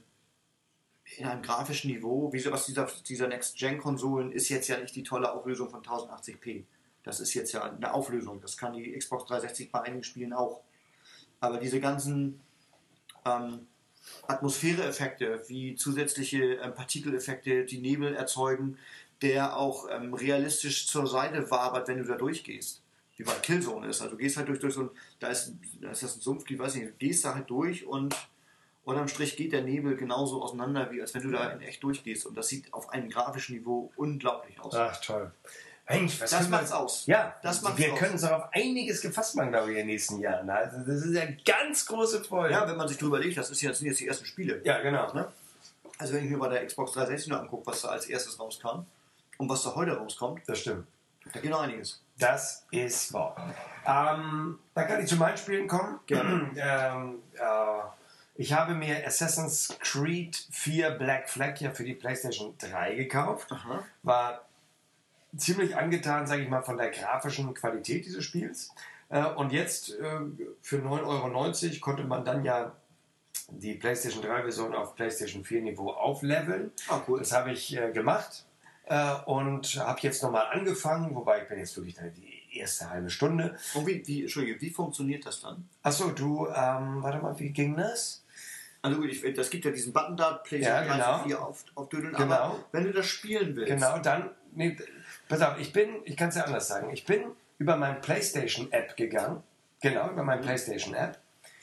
in einem grafischen Niveau, wie sowas dieser, dieser Next-Gen-Konsolen, ist jetzt ja nicht die tolle Auflösung von tausendachtzig p. Das ist jetzt ja eine Auflösung. Das kann die Xbox dreihundertsechzig bei einigen Spielen auch. Aber diese ganzen ähm, Atmosphäre-Effekte, wie zusätzliche ähm, Partikeleffekte, die Nebel erzeugen, der auch ähm, realistisch zur Seite wabert, wenn du da durchgehst. Wie bei Killzone ist. Also du gehst halt durch, durch so ein, da ist, da ist das ein Sumpf, ich weiß nicht, du gehst da halt durch und unterm Strich geht der Nebel genauso auseinander, wie als wenn du da in echt durchgehst. Und das sieht auf einem grafischen Niveau unglaublich aus. Ach, toll. Mensch, was Das können wir- macht's aus. Ja, Das macht's wir aus. können uns auch auf einiges gefasst machen, glaube ich, in den nächsten Jahren. Also das ist ja ganz große Freude. Ja, wenn man sich drüber legt, das, ist jetzt, das sind jetzt die ersten Spiele. Ja, genau. Ne? Also wenn ich mir bei der Xbox dreihundertsechzig noch angucke, was da als erstes rauskam und was da heute rauskommt, Das stimmt. da geht noch einiges. Das ist wahr. Ähm, dann kann ich zu meinen Spielen kommen. Gerne. ähm, äh, ich habe mir Assassin's Creed vier Black Flag ja für die PlayStation drei gekauft. Aha. War ziemlich angetan, sage ich mal, von der grafischen Qualität dieses Spiels. Äh, und jetzt äh, für neun Euro neunzig konnte man dann ja die PlayStation drei Version auf PlayStation vier Niveau aufleveln. Ah, cool. Das habe ich äh, gemacht äh, und habe jetzt nochmal angefangen, wobei ich bin jetzt wirklich da die erste halbe Stunde. Und wie, wie, Entschuldige, wie funktioniert das dann? Achso, du, ähm, warte mal, wie ging das? Also gut, ich, das gibt ja diesen Button da, PlayStation Ja, drei genau. zu vier auf, aufdödeln, Genau. aber wenn du das spielen willst, Genau, dann, nee, pass auf, ich bin, ich kann es ja anders sagen, ich bin über mein PlayStation-App gegangen, genau, über mein PlayStation-App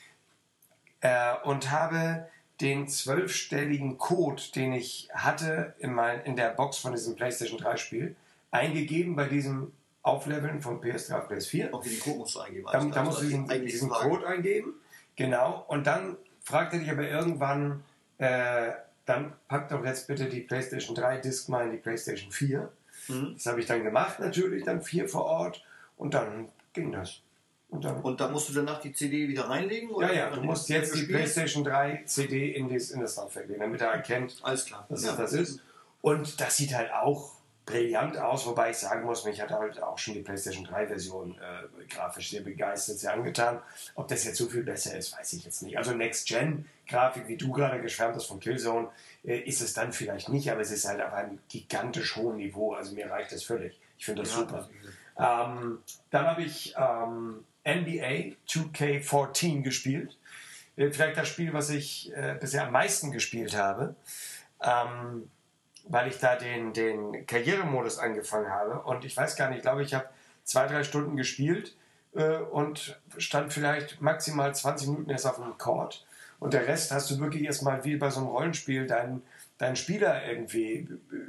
äh, und habe den zwölfstelligen Code, den ich hatte in, mein, in der Box von diesem PlayStation drei Spiel, eingegeben bei diesem Aufleveln von P S drei auf P S vier. okay, den Code musst du eingeben. Da, Also, da musst du also diesen, eigentlich diesen Frage. Code eingeben, genau, und dann fragte dich aber irgendwann, äh, dann pack doch jetzt bitte die PlayStation drei Disc mal in die PlayStation vier. Mhm. Das habe ich dann gemacht, natürlich, dann vier vor Ort und dann ging das. Und dann, Und da musst du danach die C D wieder reinlegen? ja, Oder ja, du musst jetzt die spielst? PlayStation drei C D in das, in das Laufwerk legen, damit er erkennt, Alles klar. dass Ja. es das ist. Und das sieht halt auch brillant aus, wobei ich sagen muss, mich hat halt auch schon die PlayStation drei Version äh, grafisch sehr begeistert, sehr angetan. Ob das jetzt so viel besser ist, weiß ich jetzt nicht. Also Next-Gen-Grafik, wie du gerade geschwärmt hast von Killzone, äh, ist es dann vielleicht nicht, aber es ist halt auf einem gigantisch hohen Niveau. Also mir reicht das völlig. Ich finde das ja, super. Ähm, dann habe ich ähm, N B A zwei K vierzehn gespielt. Äh, vielleicht das Spiel, was ich äh, bisher am meisten gespielt habe. Ähm, weil ich da den, den Karrieremodus angefangen habe. Und ich weiß gar nicht, ich glaube, ich habe zwei, drei Stunden gespielt äh, und stand vielleicht maximal zwanzig Minuten erst auf dem Court. Und der Rest hast du wirklich erstmal wie bei so einem Rollenspiel deinen, deinen Spieler irgendwie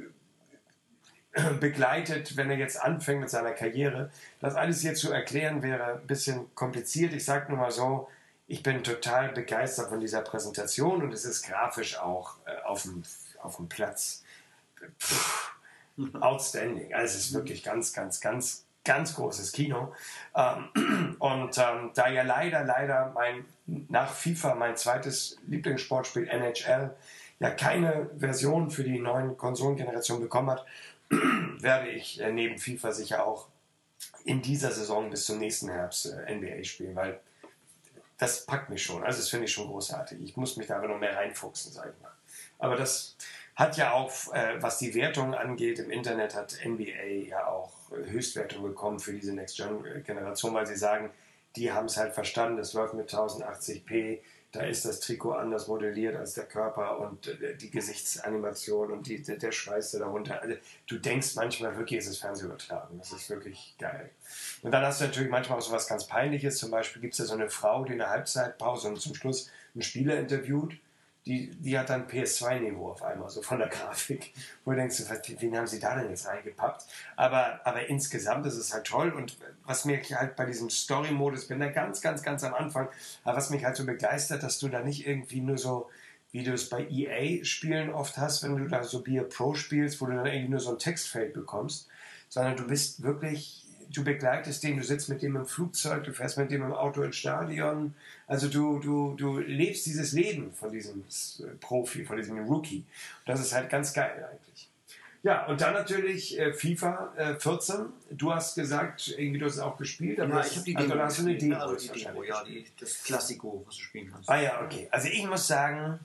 begleitet, wenn er jetzt anfängt mit seiner Karriere. Das alles hier zu erklären wäre ein bisschen kompliziert. Ich sage nur mal so, ich bin total begeistert von dieser Präsentation und es ist grafisch auch äh, auf dem, auf dem Platz. Pff, outstanding. Also es ist wirklich ganz, ganz, ganz, ganz großes Kino. Ähm, und ähm, da ja leider, leider mein, nach FIFA mein zweites Lieblingssportspiel N H L ja keine Version für die neuen Konsolengeneration bekommen hat, werde ich äh, neben FIFA sicher auch in dieser Saison bis zum nächsten Herbst äh, N B A spielen, weil das packt mich schon. Also das finde ich schon großartig. Ich muss mich da aber noch mehr reinfuchsen, sage ich mal. Aber das hat ja auch, äh, was die Wertung angeht, im Internet hat N B A ja auch Höchstwertung bekommen für diese Next-Gen-Generation, weil sie sagen, die haben es halt verstanden, das läuft mit tausendachtzig p, da ist das Trikot anders modelliert als der Körper und äh, die Gesichtsanimation und die, der, der Schweiß der darunter. Also, du denkst manchmal wirklich, ist es Fernsehübertragung. Das ist wirklich geil. Und dann hast du natürlich manchmal auch so was ganz Peinliches. Zum Beispiel gibt es da so eine Frau, die in der Halbzeitpause und zum Schluss einen Spieler interviewt. Die, die hat dann P S zwei Niveau auf einmal, so von der Grafik. Wo du denkst, wen haben sie da denn jetzt reingepappt? Aber, aber insgesamt ist es halt toll. Und was mir halt bei diesem Story-Modus, bin da ganz, ganz, ganz am Anfang, aber was mich halt so begeistert, dass du da nicht irgendwie nur so, wie du es bei E A-Spielen oft hast, wenn du da so Be a Pro spielst, wo du dann irgendwie nur so ein Textfeld bekommst, sondern du bist wirklich, du begleitest den, du sitzt mit dem im Flugzeug, du fährst mit dem im Auto ins Stadion. Also du, du, du lebst dieses Leben von diesem Profi, von diesem Rookie. Und das ist halt ganz geil eigentlich. Ja, und dann natürlich äh, FIFA äh, vierzehn. Du hast gesagt, irgendwie du hast es auch gespielt. Aber ja, das, ich habe die also, Demo. Da hast du eine Demo, also die Demo ja, die, das Klassiko, was du spielen kannst. Ah ja, okay. Also ich muss sagen,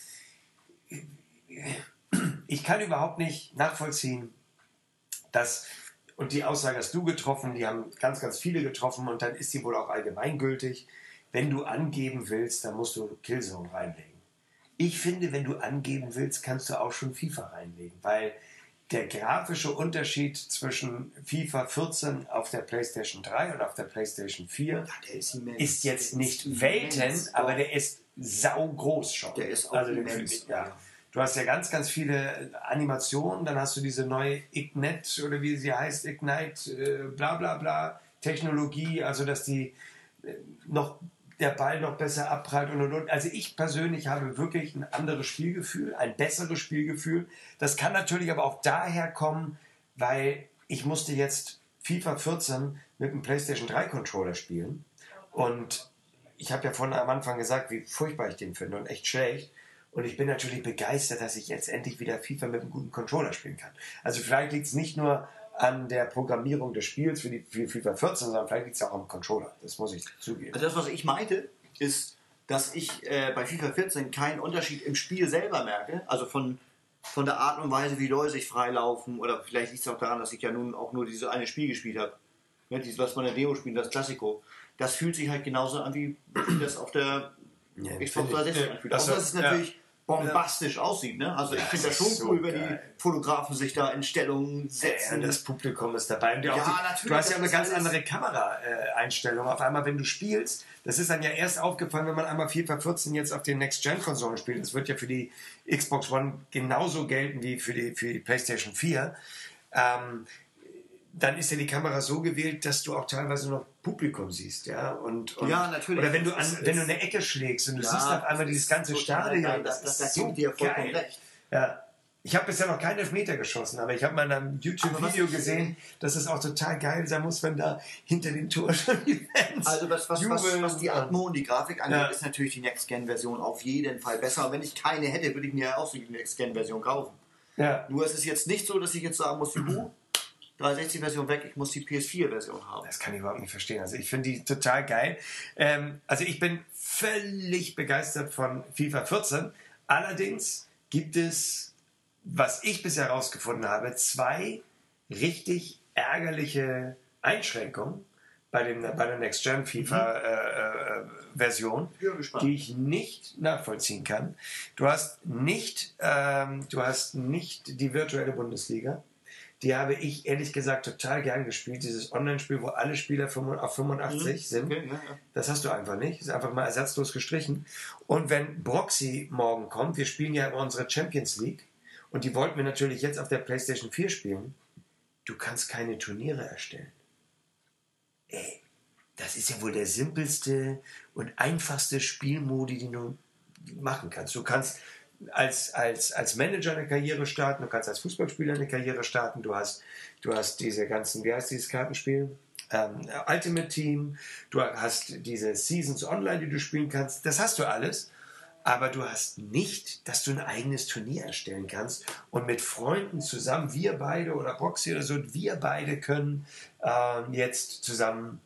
ich kann überhaupt nicht nachvollziehen, dass... Und die Aussage hast du getroffen, die haben ganz, ganz viele getroffen und dann ist die wohl auch allgemeingültig. Wenn du angeben willst, dann musst du Killzone reinlegen. Ich finde, wenn du angeben willst, kannst du auch schon FIFA reinlegen, weil der grafische Unterschied zwischen FIFA vierzehn auf der PlayStation drei und auf der PlayStation vier ja, der ist, immens. ist jetzt der nicht ist Welten, immens. aber der ist saugroß schon. Der ist auch also immens. Ja. Ja. Du hast ja ganz, ganz viele Animationen, dann hast du diese neue Ignite oder wie sie heißt, Ignite, äh, bla bla bla, Technologie, also dass die äh, noch der Ball noch besser abprallt und und und. Also ich persönlich habe wirklich ein anderes Spielgefühl, ein besseres Spielgefühl. Das kann natürlich aber auch daher kommen, weil ich musste jetzt FIFA vierzehn mit dem PlayStation drei Controller spielen und ich habe ja vorhin am Anfang gesagt, wie furchtbar ich den finde und echt schlecht. Und ich bin natürlich begeistert, dass ich jetzt endlich wieder FIFA mit einem guten Controller spielen kann. Also vielleicht liegt es nicht nur an der Programmierung des Spiels für, die, für FIFA vierzehn, sondern vielleicht liegt es auch am Controller. Das muss ich zugeben. Also das, was ich meinte, ist, dass ich äh, bei FIFA vierzehn keinen Unterschied im Spiel selber merke. Also von, von der Art und Weise, wie Leute sich freilaufen. Oder vielleicht liegt es auch daran, dass ich ja nun auch nur dieses eine Spiel gespielt habe. Ja, dieses, was man in der Demo spielt, das Klassiko. Das fühlt sich halt genauso an, wie das auf der... Ja, Xbox dreihundertsechzig anfühlt. Auch dass es natürlich ja. bombastisch ja. aussieht. Ne? Also ja, ich finde das schon so cool, wenn die Fotografen sich da in Stellung setzen. Ja, das Publikum ist dabei. Und ja, die, natürlich. Du hast ja eine ganz andere Kameraeinstellung. Auf einmal, wenn du spielst, das ist dann ja erst aufgefallen, wenn man einmal FIFA vierzehn jetzt auf den Next-Gen-Konsolen spielt. Das wird ja für die Xbox One genauso gelten wie für die, für die PlayStation vier. Ähm, dann ist ja die Kamera so gewählt, dass du auch teilweise noch Publikum siehst, ja, und, und ja, natürlich. Oder wenn du an, ist, wenn du eine Ecke schlägst und du ja, siehst auf einmal dieses ganze Stadion, geil, das, das, das ist so dir vollkommen geil. Recht. Ja. Ich habe bisher noch keinen Elfmeter geschossen, aber ich habe mal in einem YouTube-Video gesehen, dass es auch total geil sein muss, wenn da hinter den Toren schon die Fans Also was, was, was, was die Atmo und die Grafik angeht, ja. ist natürlich die Next-Gen-Version auf jeden Fall besser. Und wenn ich keine hätte, würde ich mir auch so die Next-Gen-Version kaufen. Ja. Nur es ist jetzt nicht so, dass ich jetzt sagen muss, juhu, dreihundertsechzig-Version weg, ich muss die P S vier-Version haben. Das kann ich überhaupt nicht verstehen. Also ich finde die total geil. Ähm, also ich bin völlig begeistert von FIFA vierzehn. Allerdings gibt es, was ich bisher herausgefunden habe, zwei richtig ärgerliche Einschränkungen bei, dem, bei der Next-Gen FIFA-Version, Mhm. äh, äh, die ich nicht nachvollziehen kann. Du hast nicht, ähm, du hast nicht die virtuelle Bundesliga. Die habe ich ehrlich gesagt total gern gespielt. Dieses Online-Spiel, wo alle Spieler auf fünfundachtzig sind. Okay, ja, ja. Das hast du einfach nicht. Ist einfach mal ersatzlos gestrichen. Und wenn Broxy morgen kommt, wir spielen ja unsere Champions League und die wollten wir natürlich jetzt auf der PlayStation vier spielen. Du kannst keine Turniere erstellen. Ey, das ist ja wohl der simpelste und einfachste Spielmodi, den du machen kannst. Du kannst als, als, als Manager eine Karriere starten, du kannst als Fußballspieler eine Karriere starten, du hast, du hast diese ganzen, wie heißt dieses Kartenspiel? Ähm, Ultimate Team, du hast diese Seasons Online, die du spielen kannst, das hast du alles, aber du hast nicht, dass du ein eigenes Turnier erstellen kannst und mit Freunden zusammen, wir beide oder Boxy oder so, wir beide können ähm, jetzt zusammen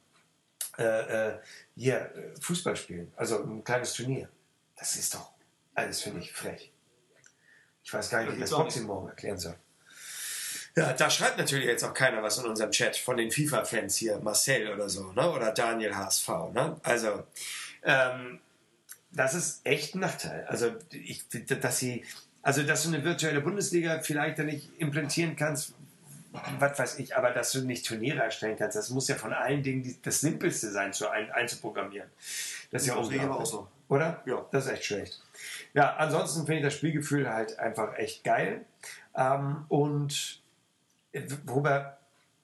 äh, äh, hier Fußball spielen, also ein kleines Turnier. Das ist doch alles, finde ich, frech. Ich weiß gar nicht, wie ich das Boxing morgen erklären soll. Ja, da schreibt natürlich jetzt auch keiner was in unserem Chat von den FIFA-Fans hier, Marcel oder so, ne? Oder Daniel H S V. Ne? Also, ähm, das ist echt ein Nachteil. Also, ich, dass sie, also, dass du eine virtuelle Bundesliga vielleicht dann nicht implementieren kannst, was weiß ich, aber dass du nicht Turniere erstellen kannst, das muss ja von allen Dingen die, das Simpelste sein, zu ein, einzuprogrammieren. Das ist ja Das sehe ich aber unglaublich. auch so. Oder? Ja. Das ist echt schlecht. Ja, ansonsten finde ich das Spielgefühl halt einfach echt geil. Ähm, und äh, worüber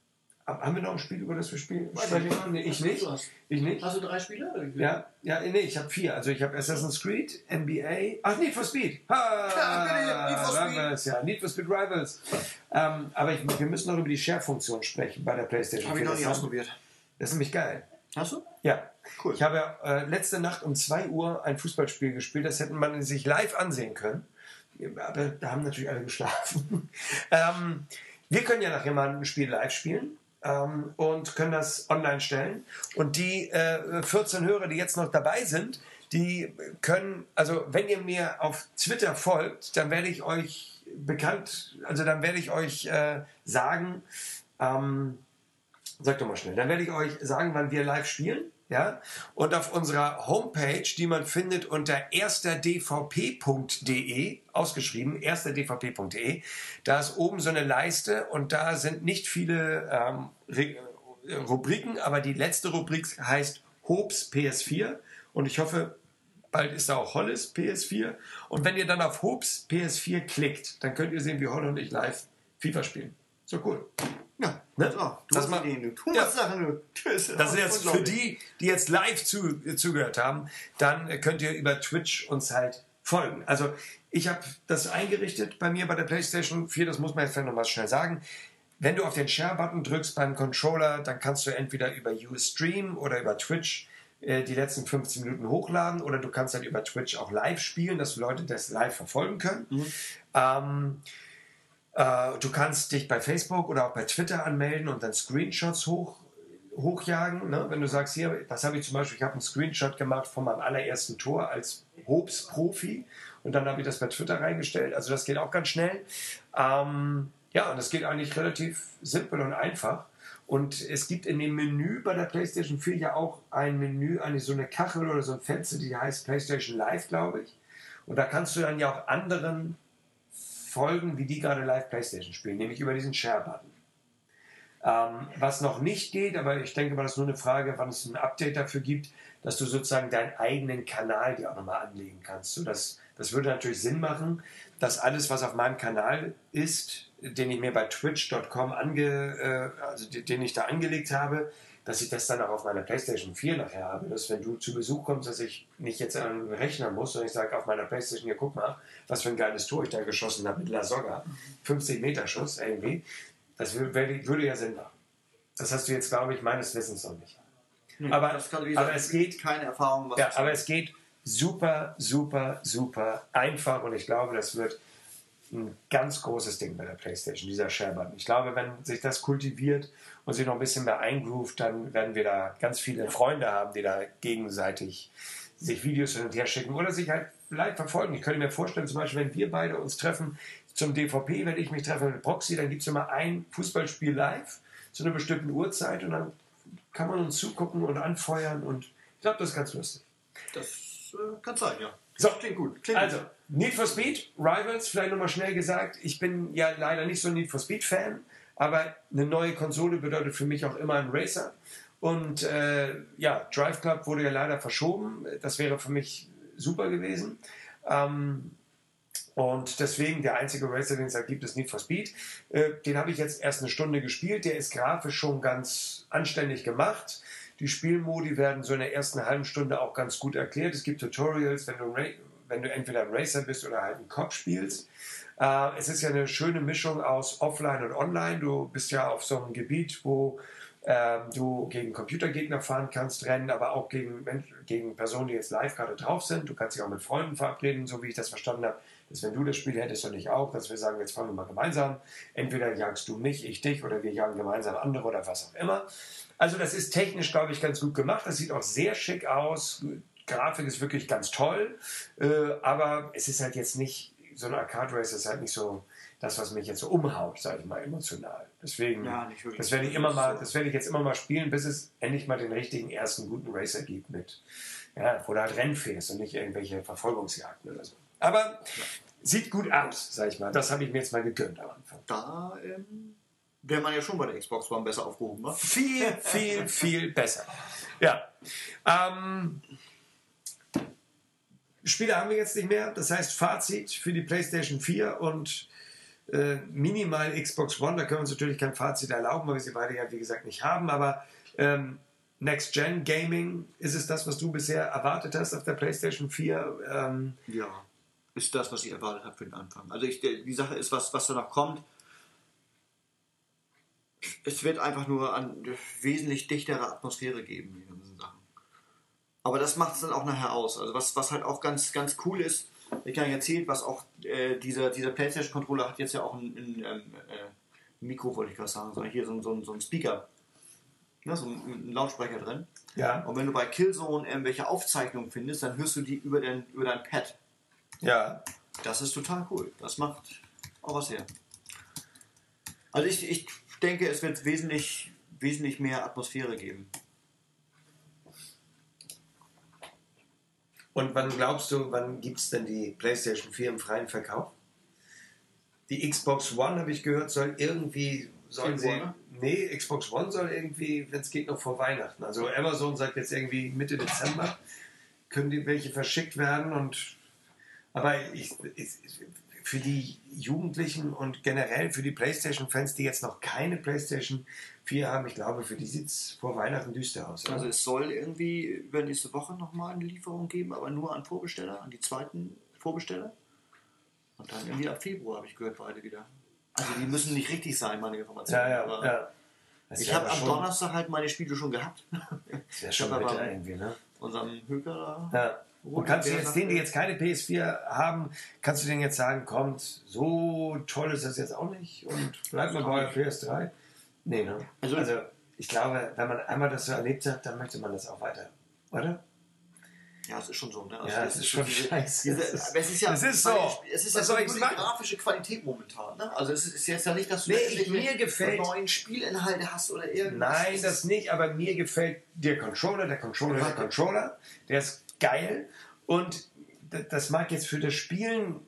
haben wir noch ein Spiel, über das wir spielen? Sprechen? Nee, ich nicht. Ich nicht. Hast du drei Spiele? Ja, ja, nee, ich habe vier. Also ich habe Assassin's Creed, N B A, ach, Need for Speed. Ha, Ja, Need for Speed. Rivals, ja, Need for Speed Rivals. Ähm, aber ich, wir müssen noch über die Share-Funktion sprechen bei der PlayStation Habe ich vier. noch nicht Das- ausprobiert. Das ist nämlich geil. Hast du? Ja, Cool. Ich habe äh, letzte Nacht um zwei Uhr ein Fußballspiel gespielt, das hätte man sich live ansehen können. Aber da haben natürlich alle geschlafen. ähm, wir können ja nachher mal ein Spiel live spielen ähm, und können das online stellen. Und die äh, vierzehn Hörer, die jetzt noch dabei sind, die können, also wenn ihr mir auf Twitter folgt, dann werde ich euch bekannt, also dann werde ich euch äh, sagen, ähm, sag doch mal schnell, dann werde ich euch sagen, wann wir live spielen. Ja? Und auf unserer Homepage, die man findet unter erster d v p punkt d e, ausgeschrieben, erster d v p punkt d e, da ist oben so eine Leiste und da sind nicht viele ähm, Re- Rubriken, aber die letzte Rubrik heißt Hobbs P S vier und ich hoffe, bald ist da auch Hollis P S vier. Und wenn ihr dann auf Hobbs P S vier klickt, dann könnt ihr sehen, wie Holle und ich live FIFA spielen. So cool. Ja, Ne? so, du Das hast mal- Ideen, du Ja. hast Sachen, du. Das ist Das ist jetzt für unglaublich. die, die jetzt live zu, zugehört haben, dann könnt ihr über Twitch uns halt folgen. Also ich habe das eingerichtet bei mir bei der PlayStation vier, das muss man jetzt noch mal schnell sagen. Wenn du auf den Share-Button drückst beim Controller, dann kannst du entweder über Ustream oder über Twitch äh, die letzten fünfzehn Minuten hochladen oder du kannst halt über Twitch auch live spielen, dass Leute das live verfolgen können. Ähm, äh, du kannst dich bei Facebook oder auch bei Twitter anmelden und dann Screenshots hoch, hochjagen. Ne? Wenn du sagst, hier, das habe ich zum Beispiel, ich habe einen Screenshot gemacht von meinem allerersten Tor als Hobbs-Profi und dann habe ich das bei Twitter reingestellt. Also das geht auch ganz schnell. Ähm, ja, und das geht eigentlich relativ simpel und einfach. Und es gibt in dem Menü bei der PlayStation vier ja auch ein Menü, eine so eine Kachel oder so ein Fenster, die heißt PlayStation Live, glaube ich. Und da kannst du dann ja auch anderen folgen, wie die gerade live PlayStation spielen, nämlich über diesen Share-Button. Ähm, was noch nicht geht, aber ich denke mal, das ist nur eine Frage, wann es ein Update dafür gibt, dass du sozusagen deinen eigenen Kanal dir auch nochmal anlegen kannst. So, das, das würde natürlich Sinn machen, dass alles, was auf meinem Kanal ist, den ich mir bei twitch punkt com ange, äh, also den ich da angelegt habe, dass ich das dann auch auf meiner PlayStation vier nachher habe. Dass wenn du zu Besuch kommst, dass ich nicht jetzt an den Rechner muss, sondern ich sage auf meiner PlayStation, hier guck mal, was für ein geiles Tor ich da geschossen habe mit La Soga. fünfzig Meter Schuss irgendwie. Das würde, würde ja Sinn machen. Das hast du jetzt, glaube ich, meines Wissens noch nicht. Nee, aber, das kann, wie aber gesagt, es geht, keine Erfahrung, was ja, aber es geht super, super, super einfach und ich glaube, das wird ein ganz großes Ding bei der PlayStation, dieser Share-Button. Ich glaube, wenn sich das kultiviert und sich noch ein bisschen mehr eingroovt, dann werden wir da ganz viele Freunde haben, die da gegenseitig sich Videos hin und her schicken oder sich halt live verfolgen. Ich könnte mir vorstellen, zum Beispiel, wenn wir beide uns treffen zum D V P, wenn ich mich treffe mit Proxy, dann gibt es immer ein Fußballspiel live zu einer bestimmten Uhrzeit und dann kann man uns zugucken und anfeuern und ich glaube, das ist ganz lustig. Das äh, kann sein, ja. So, klingt gut. Klingt also, gut. Need for Speed, Rivals, vielleicht nochmal schnell gesagt. Ich bin ja leider nicht so ein Need for Speed-Fan, aber eine neue Konsole bedeutet für mich auch immer ein Racer. Und äh, ja, Drive Club wurde ja leider verschoben. Das wäre für mich super gewesen. Ähm, und deswegen der einzige Racer, den es da gibt, ist Need for Speed. Äh, den habe ich jetzt erst eine Stunde gespielt. Der ist grafisch schon ganz anständig gemacht. Die Spielmodi werden so in der ersten halben Stunde auch ganz gut erklärt. Es gibt Tutorials, wenn du, wenn du entweder ein Racer bist oder halt einen Cop spielst. Äh, es ist ja eine schöne Mischung aus Offline und Online. Du bist ja auf so einem Gebiet, wo äh, du gegen Computergegner fahren kannst, rennen, aber auch gegen, gegen Personen, die jetzt live gerade drauf sind. Du kannst dich auch mit Freunden verabreden, so wie ich das verstanden habe. Dass wenn du das Spiel hättest und ich auch, dass wir sagen, jetzt fahren wir mal gemeinsam. Entweder jagst du mich, ich dich oder wir jagen gemeinsam andere oder was auch immer. Also das ist technisch, glaube ich, ganz gut gemacht. Das sieht auch sehr schick aus. Grafik ist wirklich ganz toll. Äh, aber es ist halt jetzt nicht, so ein Arcade Race ist halt nicht so das, was mich jetzt so umhaut, sage ich mal, emotional. Deswegen, Ja, nicht wirklich. das werde ich immer mal, das werde ich jetzt immer mal spielen, bis es endlich mal den richtigen ersten guten Racer gibt mit, ja, wo du halt Rennen fährst und nicht irgendwelche Verfolgungsjagden oder so. Aber ja, sieht gut aus, sag ich mal. Das habe ich mir jetzt mal gegönnt am Anfang. Da ähm, wäre man ja schon bei der Xbox One besser aufgehoben, ne? Viel, viel, viel besser. Ja. Ähm, Spiele haben wir jetzt nicht mehr. Das heißt, Fazit für die PlayStation vier und äh, minimal Xbox One. Da können wir uns natürlich kein Fazit erlauben, weil wir sie beide ja, wie gesagt, nicht haben. Aber ähm, Next-Gen Gaming, ist es das, was du bisher erwartet hast auf der PlayStation vier? Ähm, ja. Ist das, was ich erwartet habe für den Anfang. Also ich, die Sache ist, was, was danach kommt, es wird einfach nur eine wesentlich dichtere Atmosphäre geben, die ganzen Sachen. Aber das macht es dann auch nachher aus. Also was, was halt auch ganz, ganz cool ist, ich kann euch erzählen, was auch äh, dieser, dieser PlayStation-Controller hat jetzt ja auch ein, ein, ein, ein Mikro, wollte ich gerade sagen, sondern hier so, ein- so, ein- so ein Speaker, ne, so ein, ein Lautsprecher drin. ja. Und wenn du bei Killzone irgendwelche Aufzeichnungen findest, dann hörst du die über dein, über dein Pad. Ja. Das ist total cool. Das macht auch was her. Also ich, ich denke, es wird wesentlich, wesentlich mehr Atmosphäre geben. Und wann glaubst du, wann gibt es denn die PlayStation vier im freien Verkauf? Die Xbox One, habe ich gehört, soll irgendwie, sollen sie, Februar, ne? nee, Xbox One soll irgendwie, wenn es geht, noch vor Weihnachten. Also Amazon sagt jetzt irgendwie Mitte Dezember, können die welche verschickt werden und, aber ich, ich, für die Jugendlichen und generell für die PlayStation-Fans, die jetzt noch keine PlayStation vier haben, ich glaube, für die sieht es vor Weihnachten düster aus. Oder? Also es soll irgendwie übernächste Woche nochmal eine Lieferung geben, aber nur an Vorbesteller, an die zweiten Vorbesteller. Und dann irgendwie ab Februar, habe ich gehört, beide wieder. Also die müssen nicht richtig sein, meine Informationen. ja, ja, aber ja. Das ich wär habe aber am schon- Donnerstag halt meine Spiele schon gehabt. Das wäre schon Ich hab bitter aber- irgendwie, ne? Unserem Höker da. Ja. Und kannst du Der jetzt sagt, denen, die jetzt keine P S vier haben, kannst du denen jetzt sagen, kommt, so toll ist das jetzt auch nicht und bleibt mal bei der P S drei? Nee, ne? Also- Also, ich glaube, wenn man einmal das so erlebt hat, dann möchte man das auch weiter, oder? Ja, es ist schon so, ne? Also Ja, das es ist schon diese- scheiße. Diese, Es ist- aber es ist ja, es ist so. Es ist Was ja soll so ich's die machen? grafische Qualität momentan, ne? Also es ist jetzt ja nicht, dass du Nee, irgendwelche mir gefällt- neuen Spielinhalte hast oder irgendwas. Nein, Es das ist- nicht, aber mir gefällt der Controller, der Controller, der Warte. Controller, der ist geil und d- das mag jetzt für das Spielen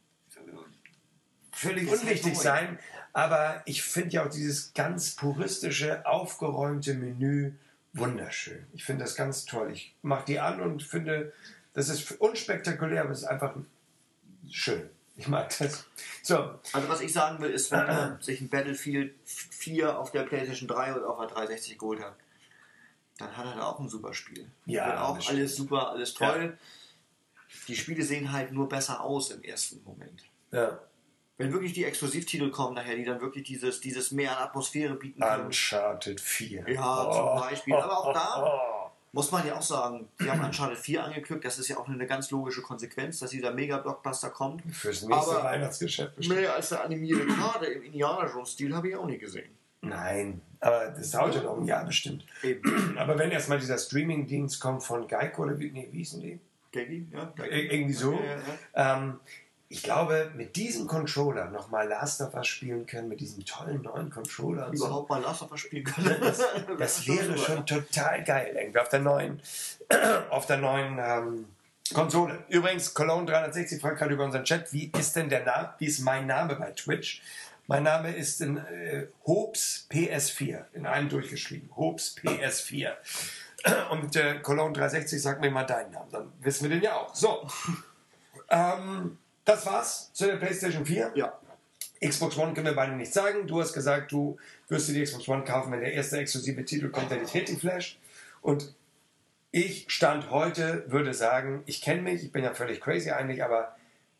völlig Das ist halt unwichtig neu. sein, aber ich finde ja auch dieses ganz puristische, aufgeräumte Menü wunderschön. Ich finde das ganz toll. Ich mache die an und finde, das ist unspektakulär, aber es ist einfach schön. Ich mag das. So, Also was ich sagen will, ist, wenn man sich ein Battlefield vier auf der PlayStation drei oder auf der dreihundertsechzig geholt hat, dann hat er da auch ein super Spiel. Ja, Wird auch das alles super, alles toll. Die Spiele sehen halt nur besser aus im ersten Moment. ja. Wenn wirklich die Exklusivtitel kommen nachher, die dann wirklich dieses, dieses mehr an Atmosphäre bieten können. Uncharted vier. Ja, zum Beispiel. Aber auch da- Muss man ja auch sagen, die haben Uncharted vier angekündigt, das ist ja auch eine ganz logische Konsequenz, dass dieser Mega-Blockbuster kommt. Fürs nächste Aber Weihnachtsgeschäft bestimmt. mehr als der animierte Kader im Indiana Jones-Stil habe ich auch nie gesehen. Nein, aber das dauert ja noch ein Jahr bestimmt. Eben. Aber wenn erstmal dieser Streaming-Dienst kommt von Geico oder wie, nee, wie hießen die? Gaggy, ja? Gaggy. Ir- Irgendwie so. Ja, ja, ja. Ähm, ich glaube, mit diesem Controller nochmal Last of Us spielen können, mit diesem tollen neuen Controller. Und Überhaupt mal Last of Us spielen können. Das, das wäre schon total geil, irgendwie auf der neuen, auf der neuen ähm, Konsole. Übrigens, Cologne dreihundertsechzig fragt gerade über unseren Chat, wie ist denn der Name, wie ist mein Name bei Twitch? Mein Name ist in äh, Hobbs P S vier, in einem durchgeschrieben. Hobbs P S vier. Und äh, Cologne dreihundertsechzig, sag mir mal deinen Namen, dann wissen wir den ja auch. So, ähm, das war's zu der PlayStation vier. Ja. Xbox One können wir beide nicht sagen. Du hast gesagt, du wirst dir die Xbox One kaufen, wenn der erste exklusive Titel kommt, der dich richtig flasht. Und ich, Stand heute, würde sagen, ich kenne mich, ich bin ja völlig crazy eigentlich, aber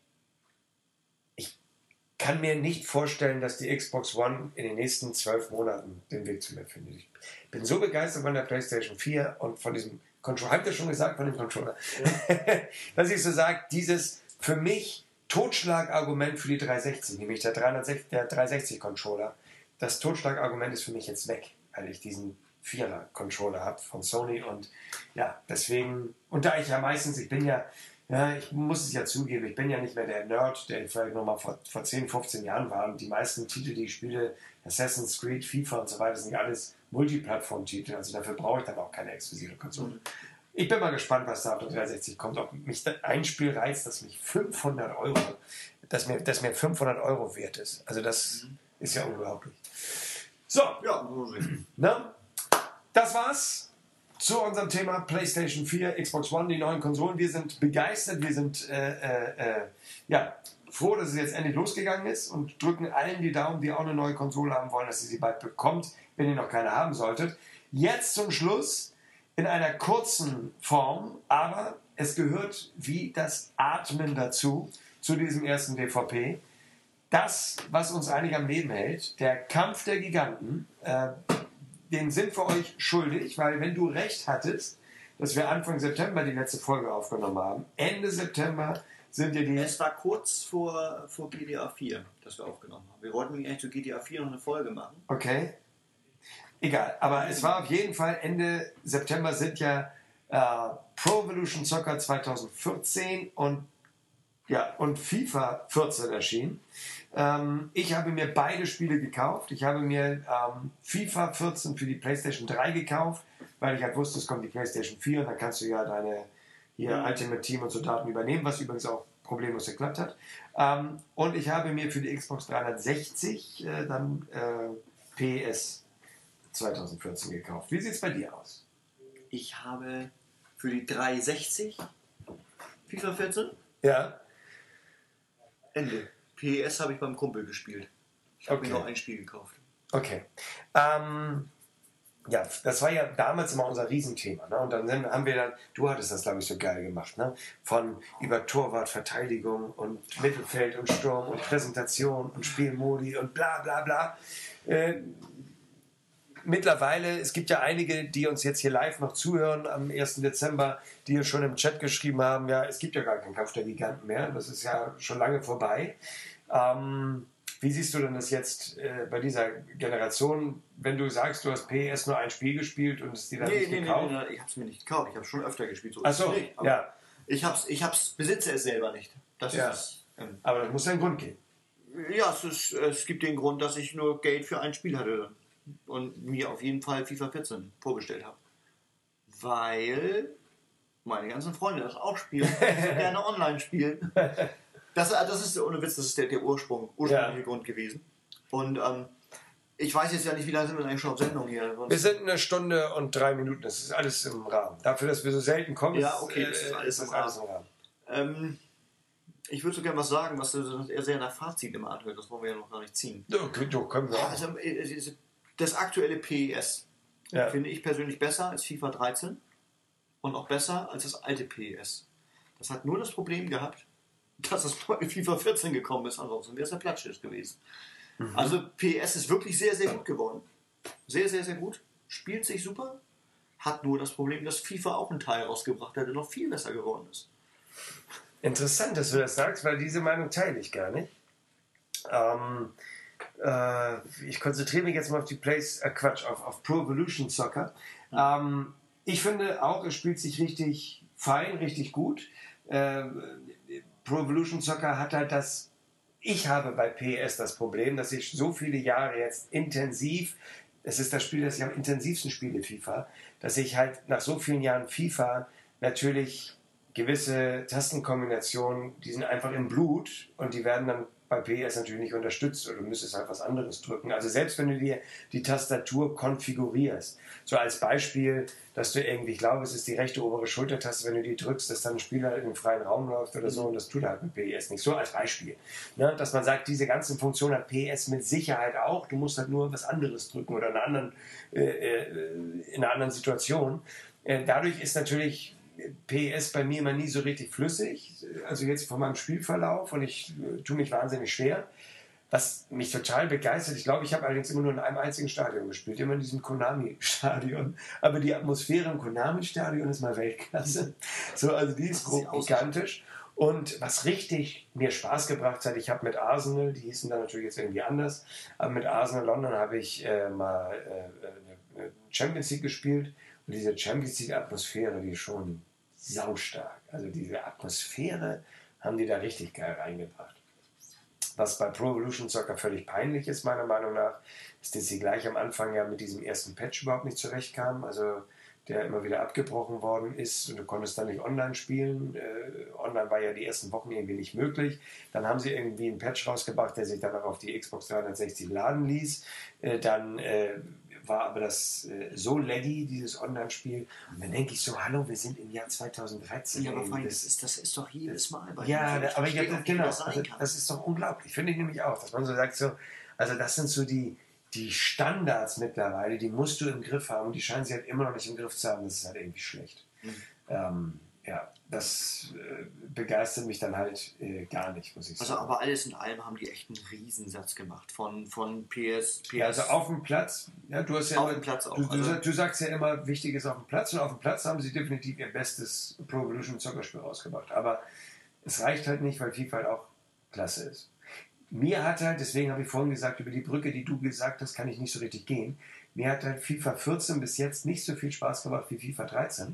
ich kann mir nicht vorstellen, dass die Xbox One in den nächsten zwölf Monaten den Weg zu mir findet. Ich bin so begeistert von der PlayStation vier und von diesem Controller, habt ihr schon gesagt, von dem Controller, ja. Dass ich so sage, dieses für mich Totschlagargument für die dreihundertsechzig, nämlich der, dreihundertsechzig, der dreihundertsechzig-Controller. Das Totschlagargument ist für mich jetzt weg, weil ich diesen Vierer-Controller habe von Sony und ja, deswegen, und da ich ja meistens, ich bin ja, ja, ich muss es ja zugeben, ich bin ja nicht mehr der Nerd, der ich vielleicht nochmal vor, vor zehn, fünfzehn Jahren war und die meisten Titel, die ich spiele, Assassin's Creed, FIFA und so weiter, sind ja alles Multiplattform-Titel, also dafür brauche ich dann auch keine exklusive Konsole. Mhm. Ich bin mal gespannt, was da auf der dreihundertsechzig kommt. Ob mich ein Spiel reizt, das mich fünfhundert Euro, das mir, das mir fünfhundert Euro wert ist. Also das mhm. ist ja unglaublich. So, ja, na, das war's zu unserem Thema PlayStation vier, Xbox One, die neuen Konsolen. Wir sind begeistert, wir sind äh, äh, äh, ja, froh, dass es jetzt endlich losgegangen ist und drücken allen die Daumen, die auch eine neue Konsole haben wollen, dass ihr sie bald bekommt, wenn ihr noch keine haben solltet. Jetzt zum Schluss in einer kurzen Form, aber es gehört wie das Atmen dazu, zu diesem ersten D V P. Das, was uns eigentlich am Leben hält, der Kampf der Giganten, äh, den sind wir euch schuldig, weil wenn du recht hattest, dass wir Anfang September die letzte Folge aufgenommen haben, Ende September sind ja die... Es war kurz vor, vor G T A vier, das wir aufgenommen haben. Wir wollten eigentlich zu G T A vier noch eine Folge machen. Okay. Egal, aber es war auf jeden Fall Ende September sind ja äh, Pro Evolution Soccer zwanzig vierzehn und, ja, und FIFA vierzehn erschienen. Ähm, ich habe mir beide Spiele gekauft. Ich habe mir ähm, FIFA vierzehn für die PlayStation drei gekauft, weil ich halt wusste, es kommt die PlayStation vier und dann kannst du ja deine hier mhm. Ultimate Team und so Daten übernehmen, was übrigens auch problemlos geklappt hat. Ähm, und ich habe mir für die Xbox dreihundertsechzig äh, dann äh, P S zwanzig vierzehn gekauft. Wie sieht es bei dir aus? Ich habe für die dreihundertsechzig FIFA vierzehn. Ja. Ende. P S habe ich beim Kumpel gespielt. Ich habe okay. mir noch ein Spiel gekauft. Okay. Ähm, ja, das war ja damals immer unser Riesenthema. Ne? Und dann haben wir dann, du hattest das, glaube ich, so geil gemacht, ne? Von über Torwart, Verteidigung und Mittelfeld und Sturm und Präsentation und Spielmodi und bla bla bla. Äh, Mittlerweile, es gibt ja einige, die uns jetzt hier live noch zuhören am ersten Dezember, die ja schon im Chat geschrieben haben, ja, es gibt ja gar keinen Kampf der Giganten mehr, das ist ja schon lange vorbei. Ähm, wie siehst du denn das jetzt äh, bei dieser Generation, wenn du sagst, du hast P S nur ein Spiel gespielt und es dir dann nee, nicht nee, gekauft? Nee, nee, nee, ich habe es mir nicht gekauft, ich habe schon öfter gespielt. So Ach so, nicht, ja. Ich hab's, ich hab's, besitze es selber nicht. Das ja. ist, ähm, aber das muss ja einen Grund geben. Ja, es, ist, es gibt den Grund, dass ich nur Geld für ein Spiel hatte und mir auf jeden Fall FIFA vierzehn vorbestellt habe. Weil meine ganzen Freunde das auch spielen und gerne online spielen. Das, das ist, ohne Witz, das ist der, der Ursprung, ursprüngliche ja. Grund gewesen. Und ähm, ich weiß jetzt ja nicht, wie lange sind wir eigentlich schon auf Sendung hier. Sonst wir sind eine Stunde und drei Minuten, das ist alles im Rahmen. Dafür, dass wir so selten kommen, ja, okay, ist, das ist äh, alles, ist im, alles Rahmen. im Rahmen. Ähm, ich würde so gerne was sagen, was eher sehr nach Fazit immer anhört. Das wollen wir ja noch gar nicht ziehen. Ja, können wir auch. Also, das aktuelle P S ja. finde ich persönlich besser als FIFA dreizehn und auch besser als das alte P S. Das hat nur das Problem gehabt, dass es in FIFA vierzehn gekommen ist, ansonsten wäre es ein Platzschiff gewesen. Mhm. Also P S ist wirklich sehr, sehr gut geworden. Sehr, sehr, sehr gut. Spielt sich super. hat nur das Problem, dass FIFA auch einen Teil rausgebracht hat, der noch viel besser geworden ist. Interessant, dass du das sagst, weil diese Meinung teile ich gar nicht. Ähm, äh, ich konzentriere mich jetzt mal auf die Plays, äh Quatsch, auf, auf Pro Evolution Soccer. Ähm, ich finde auch, es spielt sich richtig fein, richtig gut. Äh, Pro Evolution Soccer hat halt das, ich habe bei P E S das Problem, dass ich so viele Jahre jetzt intensiv, es ist das Spiel, das ich am intensivsten spiele, FIFA, dass ich halt nach so vielen Jahren FIFA natürlich gewisse Tastenkombinationen, die sind einfach im Blut und die werden dann bei P E S natürlich nicht unterstützt oder du müsstest halt was anderes drücken. Also selbst wenn du dir die Tastatur konfigurierst, so als Beispiel, dass du irgendwie, ich glaube, es ist die rechte obere Schultertaste, wenn du die drückst, dass dann ein Spieler in den freien Raum läuft oder so und das tut halt mit P E S nicht. So als Beispiel. Ne? Dass man sagt, diese ganzen Funktionen hat P E S mit Sicherheit auch, du musst halt nur was anderes drücken oder in einer anderen, äh, äh, in einer anderen Situation. Äh, dadurch ist natürlich P E S bei mir immer nie so richtig flüssig, also jetzt von meinem Spielverlauf und ich äh, tue mich wahnsinnig schwer. Was mich total begeistert, ich glaube, ich habe allerdings immer nur in einem einzigen Stadion gespielt, immer in diesem Konami-Stadion. Aber die Atmosphäre im Konami-Stadion ist mal Weltklasse. So, also die ist gigantisch. Und was richtig mir Spaß gebracht hat, ich habe mit Arsenal, die hießen dann natürlich jetzt irgendwie anders, aber mit Arsenal London habe ich äh, mal äh, eine Champions League gespielt. Und diese Champions League-Atmosphäre, die ist schon saustark. Also diese Atmosphäre haben die da richtig geil reingebracht. Was bei Pro Evolution Soccer völlig peinlich ist, meiner Meinung nach, ist, dass sie gleich am Anfang ja mit diesem ersten Patch überhaupt nicht zurechtkamen. Also der immer wieder abgebrochen worden ist und du konntest dann nicht online spielen. Äh, online war ja die ersten Wochen irgendwie nicht möglich. Dann haben sie irgendwie einen Patch rausgebracht, der sich dann auch auf die Xbox dreihundertsechzig laden ließ. Äh, dann äh, war aber das äh, so laggy, dieses Online-Spiel. Und dann denke ich so, hallo, wir sind im Jahr zweitausenddreizehn. Ja, aber irgendwie. das, ist, das ist doch jedes Mal bei Ja, da, aber ich, verstehe, genau, das, also, das ist doch unglaublich. Finde ich nämlich auch, dass man so sagt, so, also das sind so die, die Standards mittlerweile, die musst du im Griff haben und die scheinen sie halt immer noch nicht im Griff zu haben. Das ist halt irgendwie schlecht. Mhm. Ähm, ja, das äh, begeistert mich dann halt äh, gar nicht, muss ich sagen. Also, aber alles in allem haben die echt einen Riesensatz gemacht von, von P S. P S ja, also auf dem Platz, ja, du hast ja auf immer, dem Platz auch. Du, du, also, du sagst ja immer, wichtig ist auf dem Platz und auf dem Platz haben sie definitiv ihr bestes Pro Evolution Soccer Spiel rausgebracht. Aber es reicht halt nicht, weil FIFA halt auch klasse ist. Mir hat halt, deswegen habe ich vorhin gesagt, über die Brücke, die du gesagt hast, kann ich nicht so richtig gehen. Mir hat halt FIFA vierzehn bis jetzt nicht so viel Spaß gemacht wie FIFA dreizehn.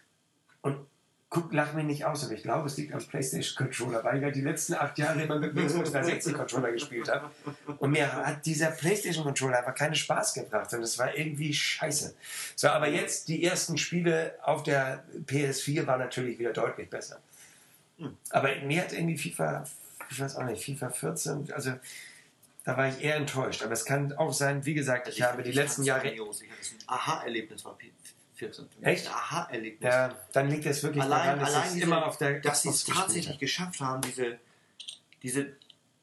Und guck, lach mich nicht aus, aber ich glaube, es liegt am PlayStation-Controller, weil ich halt die letzten acht Jahre immer mit dem Xbox dreihundertsechzig-Controller gespielt habe. Und mir hat dieser PlayStation-Controller einfach keinen Spaß gebracht und es war irgendwie scheiße. So, aber jetzt, die ersten Spiele auf der P S vier waren natürlich wieder deutlich besser. Aber mir hat irgendwie FIFA, ich weiß auch nicht, FIFA vierzehn, also da war ich eher enttäuscht. Aber es kann auch sein, wie gesagt, ich, ich habe die ich letzten Jahre... Ich hatte ein Aha-Erlebnis war vierzehn. Echt? Ein Aha-Erlebnis. Ja, dann liegt es wirklich allein, daran, dass allein diese, immer auf der dass sie es tatsächlich geschafft haben, diese, diese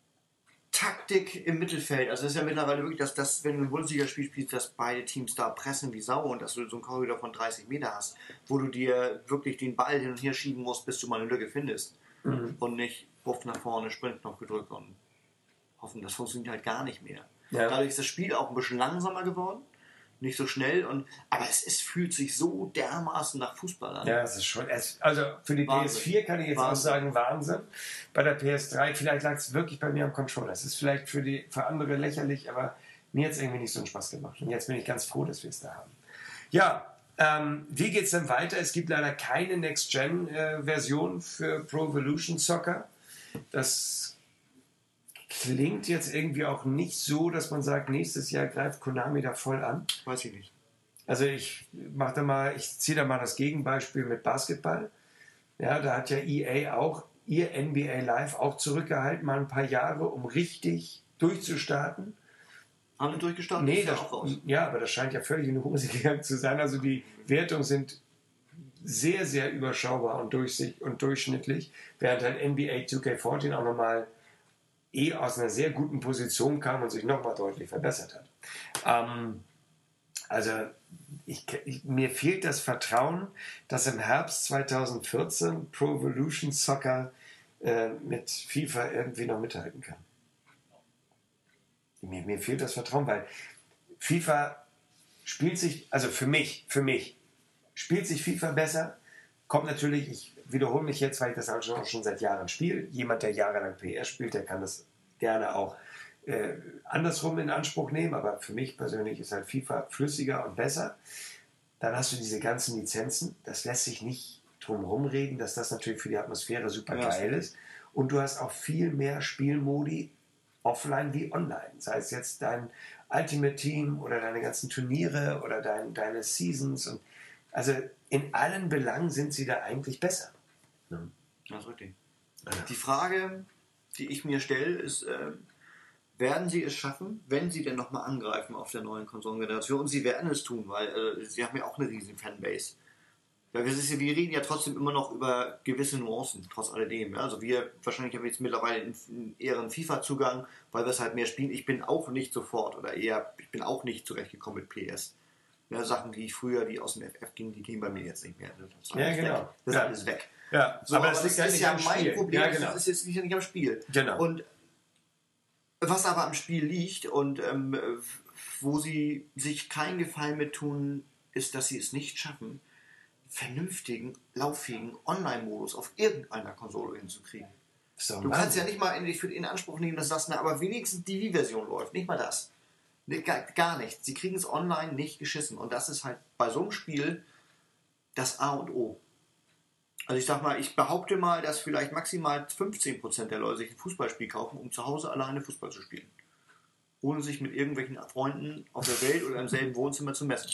Taktik im Mittelfeld. Also es ist ja mittlerweile wirklich, dass, dass wenn du ein Bundesligaspiel spielst, dass beide Teams da pressen wie Sau und dass du so einen Korridor von dreißig Meter hast, wo du dir wirklich den Ball hin und her schieben musst, bis du mal eine Lücke findest. Mhm. Und nicht buff nach vorne, Sprintknopf gedrückt und hoffen, das funktioniert halt gar nicht mehr. Ja. Dadurch ist das Spiel auch ein bisschen langsamer geworden, nicht so schnell, und, aber es, es fühlt sich so dermaßen nach Fußball an. Ja, es ist schon, es, also für die Wahnsinn. P S vier kann ich jetzt Wahnsinn. auch sagen, Wahnsinn. Bei der P S drei, vielleicht lag es wirklich bei mir am Controller. Es ist vielleicht für, die, für andere lächerlich, aber mir hat es irgendwie nicht so einen Spaß gemacht. Und jetzt bin ich ganz froh, dass wir es da haben. Ja, ähm, wie geht es denn weiter? Es gibt leider keine Next-Gen-Version für Pro Evolution Soccer. Das klingt jetzt irgendwie auch nicht so, dass man sagt, nächstes Jahr greift Konami da voll an. Weiß ich nicht. Also ich mach da mal, ich ziehe da mal das Gegenbeispiel mit Basketball. Ja, da hat ja E A auch ihr N B A Live auch zurückgehalten, mal ein paar Jahre, um richtig durchzustarten. Haben wir durchgestartet? Nee, das, ja, aber das scheint ja völlig in die Hose gegangen zu sein. Also die Wertungen sind sehr, sehr überschaubar und, durchsicht und durchschnittlich, während halt N B A zwei K vierzehn auch nochmal eh aus einer sehr guten Position kam und sich nochmal deutlich verbessert hat. Ähm, also ich, ich, mir fehlt das Vertrauen, dass im Herbst zweitausendvierzehn Pro Evolution Soccer äh, mit FIFA irgendwie noch mithalten kann. Mir, mir fehlt das Vertrauen, weil FIFA spielt sich, also für mich, für mich, spielt sich FIFA besser. Kommt natürlich, ich wiederhole mich jetzt, weil ich das auch schon, auch schon seit Jahren spiele. Jemand, der jahrelang P S spielt, der kann das gerne auch äh, andersrum in Anspruch nehmen. Aber für mich persönlich ist halt FIFA flüssiger und besser. Dann hast du diese ganzen Lizenzen. Das lässt sich nicht drum rumreden, dass das natürlich für die Atmosphäre super Ja. geil ist. Und du hast auch viel mehr Spielmodi offline wie online. Sei es jetzt dein Ultimate Team oder deine ganzen Turniere oder dein, deine Seasons. Und also in allen Belangen sind sie da eigentlich besser. Das ist richtig. Ja. Die Frage, die ich mir stelle, ist, äh, werden sie es schaffen, wenn sie denn nochmal angreifen auf der neuen Konsolengeneration? Und sie werden es tun, weil äh, sie haben ja auch eine riesen Fanbase. Weil wir, ist ja, wir reden ja trotzdem immer noch über gewisse Nuancen, trotz alledem. Ja? Also wir, wahrscheinlich haben wir jetzt mittlerweile einen eher einen FIFA-Zugang, weil wir es halt mehr spielen. Ich bin auch nicht sofort oder eher, ich bin auch nicht zurechtgekommen mit P S. Ja, Sachen, die ich früher, die aus dem F F gingen, die gehen bei mir jetzt nicht mehr. Das ist Ja, alles genau. weg. Das ist Ja. alles weg. Ja, So, aber aber das das, liegt ja ist nicht ja am mein Spiel. Problem, Ja, genau. das ist jetzt nicht, nicht am Spiel. Genau. Und was aber am Spiel liegt und ähm, wo sie sich keinen Gefallen mit tun, ist, dass sie es nicht schaffen, vernünftigen, lauffähigen Online-Modus auf irgendeiner Konsole hinzukriegen. So, Du kannst ja nicht mal in, in Anspruch nehmen, dass das, na, aber wenigstens die Wii-Version läuft, nicht mal das. Nee, Gar, gar nicht. Sie kriegen es online nicht geschissen. Und das ist halt bei so einem Spiel das A und O. Also ich sag mal, ich behaupte mal, dass vielleicht maximal fünfzehn Prozent der Leute sich ein Fußballspiel kaufen, um zu Hause alleine Fußball zu spielen. Ohne sich mit irgendwelchen Freunden auf der Welt oder im selben Wohnzimmer zu messen.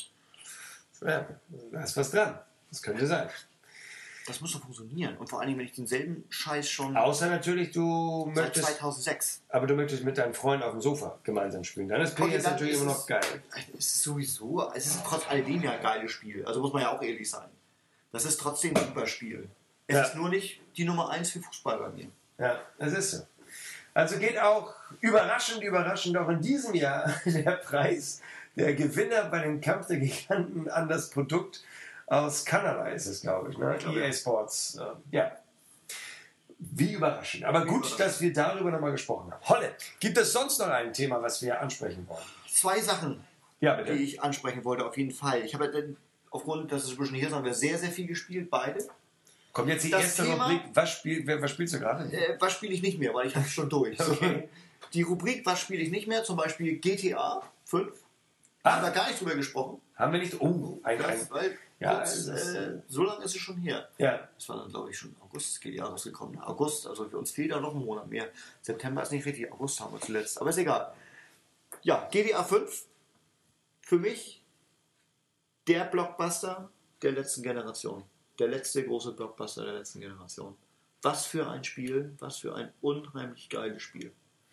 Ja, da ist was dran. Das könnte sein. Das muss doch funktionieren. Und vor allem, wenn ich denselben Scheiß schon Außer natürlich, du seit möchtest, zweitausendsechs. aber du möchtest mit deinem Freund auf dem Sofa gemeinsam spielen. Dann ist P S Okay, dann natürlich ist immer es- noch geil. Es ist sowieso, es ist trotz alledem ja ein geiles Spiel. Also muss man ja auch ehrlich sein. Das ist trotzdem ein super Spiel. Es Ja. ist nur nicht die Nummer eins für Fußball bei mir. Ja, das ist so. Also geht auch überraschend, überraschend auch in diesem Jahr der Preis der Gewinner bei dem Kampf der Giganten an das Produkt aus Kanada ist es, glaube ich. Ne? Ich glaube, E A ja. Sports. äh, Ja. Wie überraschend. Aber Wie gut, überraschend. dass wir darüber nochmal gesprochen haben. Holle, gibt es sonst noch ein Thema, was wir ansprechen wollen? Zwei Sachen, Ja, die bitte. ich ansprechen wollte, auf jeden Fall. Ich habe dann, aufgrund, dass es ein bisschen hier ist, haben wir sehr, sehr viel gespielt, beide. Kommt jetzt die Das erste Thema- Rubrik. Was, spiel, wer- was spielst du gerade? Äh, was spiele ich nicht mehr, weil ich habe es schon durch. Okay. Die Rubrik, was spiele ich nicht mehr, zum Beispiel G T A fünf. Ah. Haben wir gar nicht drüber gesprochen. Haben wir nicht? Oh, ein, ein, Das, weil ja, kurz, das- äh, so lange ist es schon her. ja. Das war dann, glaube ich, schon August des G T A rausgekommen. August, also für uns fehlt da noch ein Monat mehr. September ist nicht richtig, August haben wir zuletzt. Aber ist egal. Ja, G T A fünf, für mich der Blockbuster der letzten Generation. Der letzte große Blockbuster der letzten Generation. Was für ein Spiel, was für ein unheimlich geiles Spiel.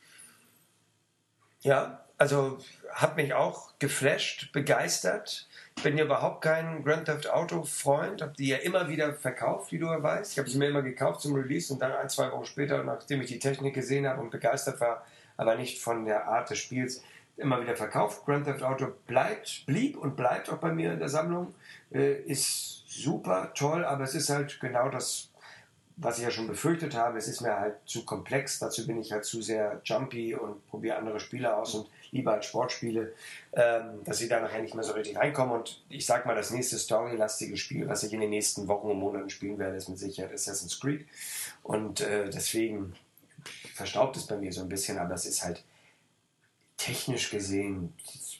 Ja, also hat mich auch geflasht, begeistert. Ich bin ja überhaupt kein Grand Theft Auto Freund, habe die ja immer wieder verkauft, wie du ja weißt. Ich habe sie mir immer gekauft zum Release und dann ein, zwei Wochen später, nachdem ich die Technik gesehen habe und begeistert war, aber nicht von der Art des Spiels, immer wieder verkauft. Grand Theft Auto bleibt, blieb und bleibt auch bei mir in der Sammlung. Äh, ist super, toll, aber es ist halt genau das, was ich ja schon befürchtet habe. Es ist mir halt zu komplex. Dazu bin ich halt zu sehr jumpy und probiere andere Spiele aus und lieber als Sportspiele, ähm, dass ich da nachher nicht mehr so richtig reinkomme. Und ich sag mal, das nächste storylastige Spiel, was ich in den nächsten Wochen und Monaten spielen werde, ist mit Sicherheit Assassin's Creed. Und äh, deswegen verstaubt es bei mir so ein bisschen, aber es ist halt technisch gesehen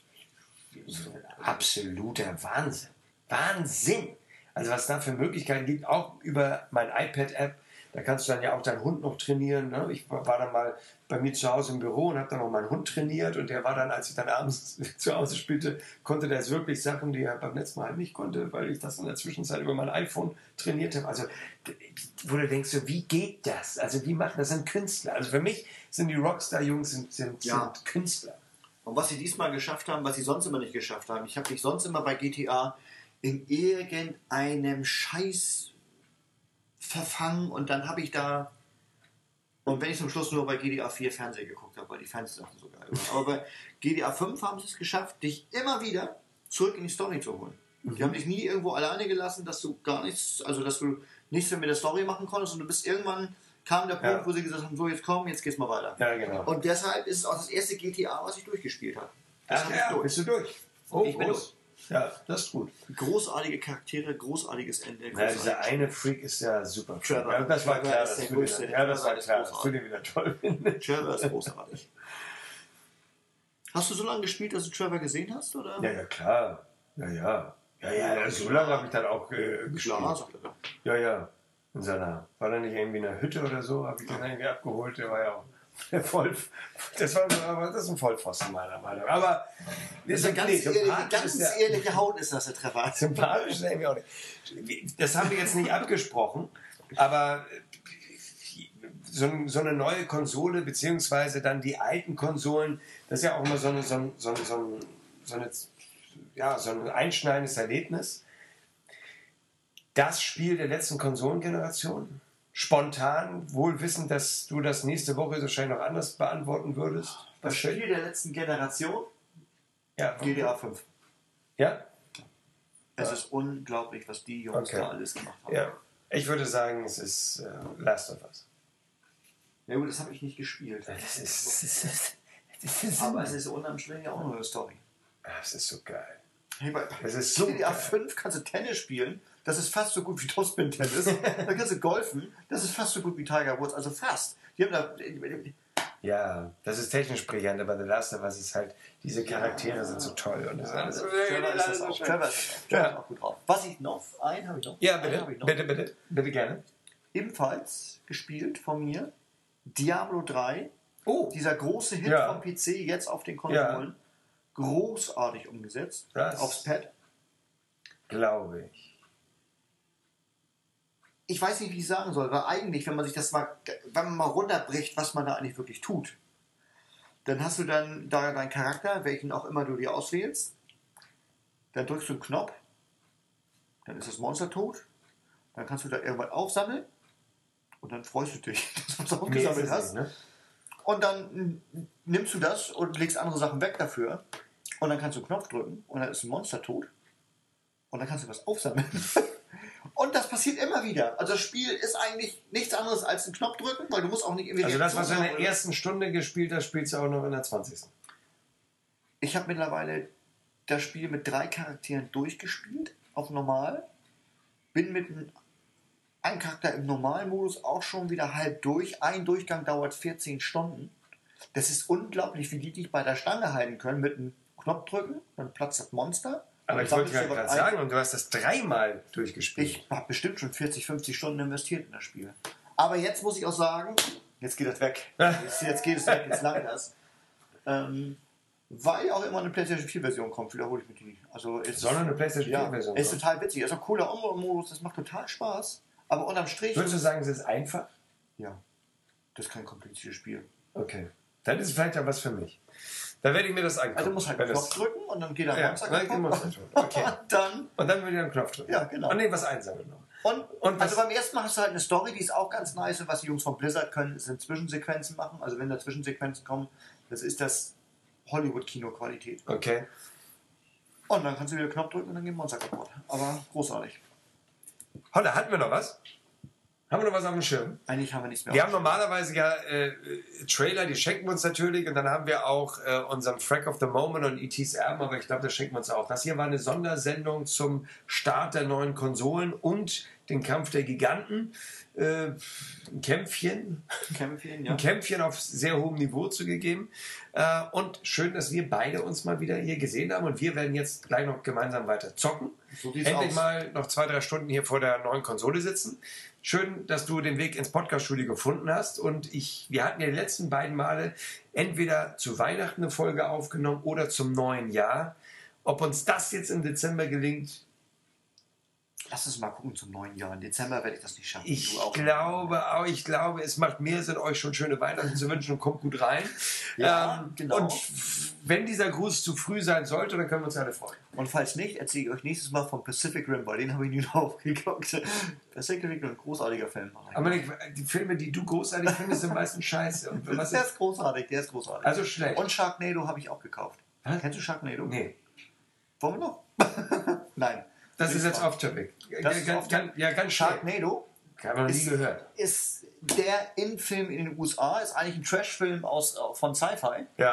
absoluter Wahnsinn. Wahnsinn! Also was da für Möglichkeiten gibt, auch über mein iPad-App, da kannst du dann ja auch deinen Hund noch trainieren. Ne? Ich war dann mal bei mir zu Hause im Büro und habe dann noch meinen Hund trainiert und der war dann, als ich dann abends zu Hause spielte, konnte der jetzt wirklich Sachen, die er beim letzten Mal halt nicht konnte, weil ich das in der Zwischenzeit über mein iPhone trainiert habe. Also wo du denkst, so, wie geht das? Also wie machen das? Das sind Künstler. Also für mich sind die Rockstar-Jungs sind, sind, Ja. sind Künstler. Und was sie diesmal geschafft haben, was sie sonst immer nicht geschafft haben, ich habe mich sonst immer bei G T A in irgendeinem Scheiß verfangen und dann habe ich da, und wenn ich zum Schluss nur bei G T A vier Fernsehen geguckt habe, weil die Fernsehsachen so geil waren, aber bei G T A fünf haben sie es geschafft, dich immer wieder zurück in die Story zu holen. Die haben dich nie irgendwo alleine gelassen, dass du gar nichts, also dass du nichts mehr mit der Story machen konntest und du bist irgendwann, kam der Punkt, Ja. wo sie gesagt haben, so jetzt komm, jetzt geht's mal weiter. Ja, genau. Und deshalb ist es auch das erste G T A, was ich durchgespielt habe. Das Ach habe ich ja, durch. bist du durch? Oh, Ich bin groß. Ja, das ist gut. Großartige Charaktere, großartiges Ende. Ja, dieser eine Freak ist ja super. Trevor. Ja, das war Trevor klar, ist dass der du größte. den, ja, das war Trevor ist klar, dass du großartig. den wieder toll findest. Trevor ist großartig. Hast du so lange gespielt, dass du Trevor gesehen hast? Oder? Ja, ja, klar. Ja, ja. Ja, ja, ja so lange habe ich dann auch äh, gespielt. Klar, sagt er. Ja, ja. In seiner, war da nicht irgendwie in einer Hütte oder so, habe ich den irgendwie abgeholt, der war ja auch der voll, das war aber das ist ein Vollpfosten meiner Meinung nach. Aber Das ist eine ganz, nee, ehrliche, sympathisch ganz ist der- ehrliche Haut ist das, der Treffer. Sympathisch ist er irgendwie auch nicht. Das haben wir jetzt nicht abgesprochen, aber so, so eine neue Konsole, beziehungsweise dann die alten Konsolen, das ist ja auch immer so, eine, so, ein, so, ein, so, ein, so, eine, ja, so ein einschneidendes Erlebnis. Das Spiel der letzten Konsolengeneration, spontan, wohl wissend, dass du das nächste Woche wahrscheinlich noch anders beantworten würdest. Das Spiel der letzten Generation, Ja, G T A fünf. ja? Es Ja. ist unglaublich, was die Jungs Okay. da alles gemacht haben. Ja. Ich würde sagen, es ist äh, Last of Us. Ja gut, das habe ich nicht gespielt. Das ist, das ist, das ist, Aber es ist unterm Strich ja auch nur eine Story. das ist so geil. Hey, bei Es ist so G T A geil. fünf kannst du Tennis spielen, das ist fast so gut wie Topspin-Tennis. Dann kannst du golfen, das ist fast so gut wie Tiger Woods, also fast. Die haben da, Ja, das ist technisch brillant, aber The Last of Us ist halt, diese Charaktere sind so toll. Und das ist alles so Trevor ist das auch. Trevor ist das auch. Trevor ist auch gut drauf. Was ich noch, einen habe ich noch. Ja, einen bitte, habe ich noch. bitte, bitte, bitte gerne. Ebenfalls gespielt von mir, Diablo drei. Oh, Dieser große Hit Ja. vom P C, jetzt auf den Konsolen. Großartig umgesetzt. Das- Aufs Pad. glaube ich. Ich weiß nicht, wie ich sagen soll, weil eigentlich, wenn man sich das mal, wenn man mal runterbricht, was man da eigentlich wirklich tut, dann hast du dann da deinen Charakter, welchen auch immer du dir auswählst. Dann drückst du einen Knopf, dann ist das Monster tot. Dann kannst du da irgendwann aufsammeln und dann freust du dich, dass du was Mehr ist aufgesammelt es hast. nicht, ne? Und dann mm, nimmst du das und legst andere Sachen weg dafür. Und dann kannst du einen Knopf drücken und dann ist ein Monster tot. Und dann kannst du was aufsammeln. Und das passiert immer wieder. Also das Spiel ist eigentlich nichts anderes als einen Knopf drücken, weil du musst auch nicht irgendwie... Also das, was du in der Reaktionen- ersten Stunde gespielt hast, spielst du auch noch in der zwanzigsten. Ich habe mittlerweile das Spiel mit drei Charakteren durchgespielt, auf normal. Bin mit einem einem Charakter im Normalmodus auch schon wieder halb durch. Ein Durchgang dauert vierzehn Stunden. Das ist unglaublich, wie die dich bei der Stange halten können. Mit einem Knopf drücken, dann platzt das Monster. Aber Dann ich wollte sammelst du gerade was ein. sagen, und du hast das dreimal durchgespielt. Ich habe bestimmt schon vierzig, fünfzig Stunden investiert in das Spiel. Aber jetzt muss ich auch sagen, jetzt geht das weg. Jetzt, jetzt geht es weg, jetzt lange das. Ähm, weil auch immer eine PlayStation vier Version kommt, wiederhole ich mit die. Also es Soll noch eine PlayStation ja, vier Version ist kommen? total witzig. Es ist ein cooler Online-Modus, das macht total Spaß. Aber unterm Strich, Würdest du sagen, es ist einfach? ja, das ist kein kompliziertes Spiel. Okay. Dann ist es vielleicht ja was für mich. Dann werde ich mir das angucken. Also du musst halt Wenn einen Knopf das- drücken und dann geht der Ja, Monster dann geht kaputt. Monster tot. Okay. Und dann, Und dann würde ich einen Knopf drücken. Ja, genau. Und nee, was einsammeln noch. und, Und was- also beim ersten Mal hast du halt eine Story, die ist auch ganz nice. Und was die Jungs von Blizzard können, sind Zwischensequenzen machen. Also wenn da Zwischensequenzen kommen, das ist das Hollywood-Kino-Qualität. Okay. Und dann kannst du wieder den Knopf drücken und dann geht Monster kaputt. Aber großartig. Holla, hatten wir noch was? Haben wir noch was auf dem Schirm? Eigentlich haben wir nichts mehr. Wir haben normalerweise ja äh, Trailer, die schenken wir uns natürlich. Und dann haben wir auch äh, unseren Frack of the Moment und E T's Erben, aber ich glaube, das schenken wir uns auch. Das hier war eine Sondersendung zum Start der neuen Konsolen und den Kampf der Giganten. Äh, ein Kämpfchen. Kämpfen, ja. Ein Kämpfchen auf sehr hohem Niveau zugegeben. Äh, und schön, dass wir beide uns mal wieder hier gesehen haben. Und wir werden jetzt gleich noch gemeinsam weiter zocken. So sieht's Endlich aus. mal noch zwei, drei Stunden hier vor der neuen Konsole sitzen. Schön, dass du den Weg ins Podcast-Studio gefunden hast. Und ich, wir hatten ja die letzten beiden Male entweder zu Weihnachten eine Folge aufgenommen oder zum neuen Jahr. Ob uns das jetzt im Dezember gelingt, Lass uns mal gucken zum neuen Jahr. Im Dezember werde ich das nicht schaffen. ich Du auch. glaube auch, ich glaube, es macht mehr Sinn, euch schon schöne Weihnachten zu wünschen und kommt gut rein. Ja, ähm, genau. Und wenn dieser Gruß zu früh sein sollte, dann können wir uns alle freuen. Und falls nicht, erzähle ich euch nächstes Mal von Pacific Rim, weil den habe ich nie noch geguckt. Pacific Rim, ein großartiger Film. Aber die, die Filme, die du großartig findest, sind meistens scheiße. Und was Der ist, ist großartig, der ist großartig. also schlecht. Und Sharknado habe ich auch gekauft. Hä? Kennst du Sharknado? Nee, Wollen wir noch? Nein. das ist jetzt Nächstes Mal. off-topic. Das ist Ganz- off- ganz- Ja, ganz schlecht. Sharknado Haben wir noch nie ist- gehört. ist der In-Film in den U S A, ist eigentlich ein Trash-Film aus, äh, von Sci-Fi. Ja.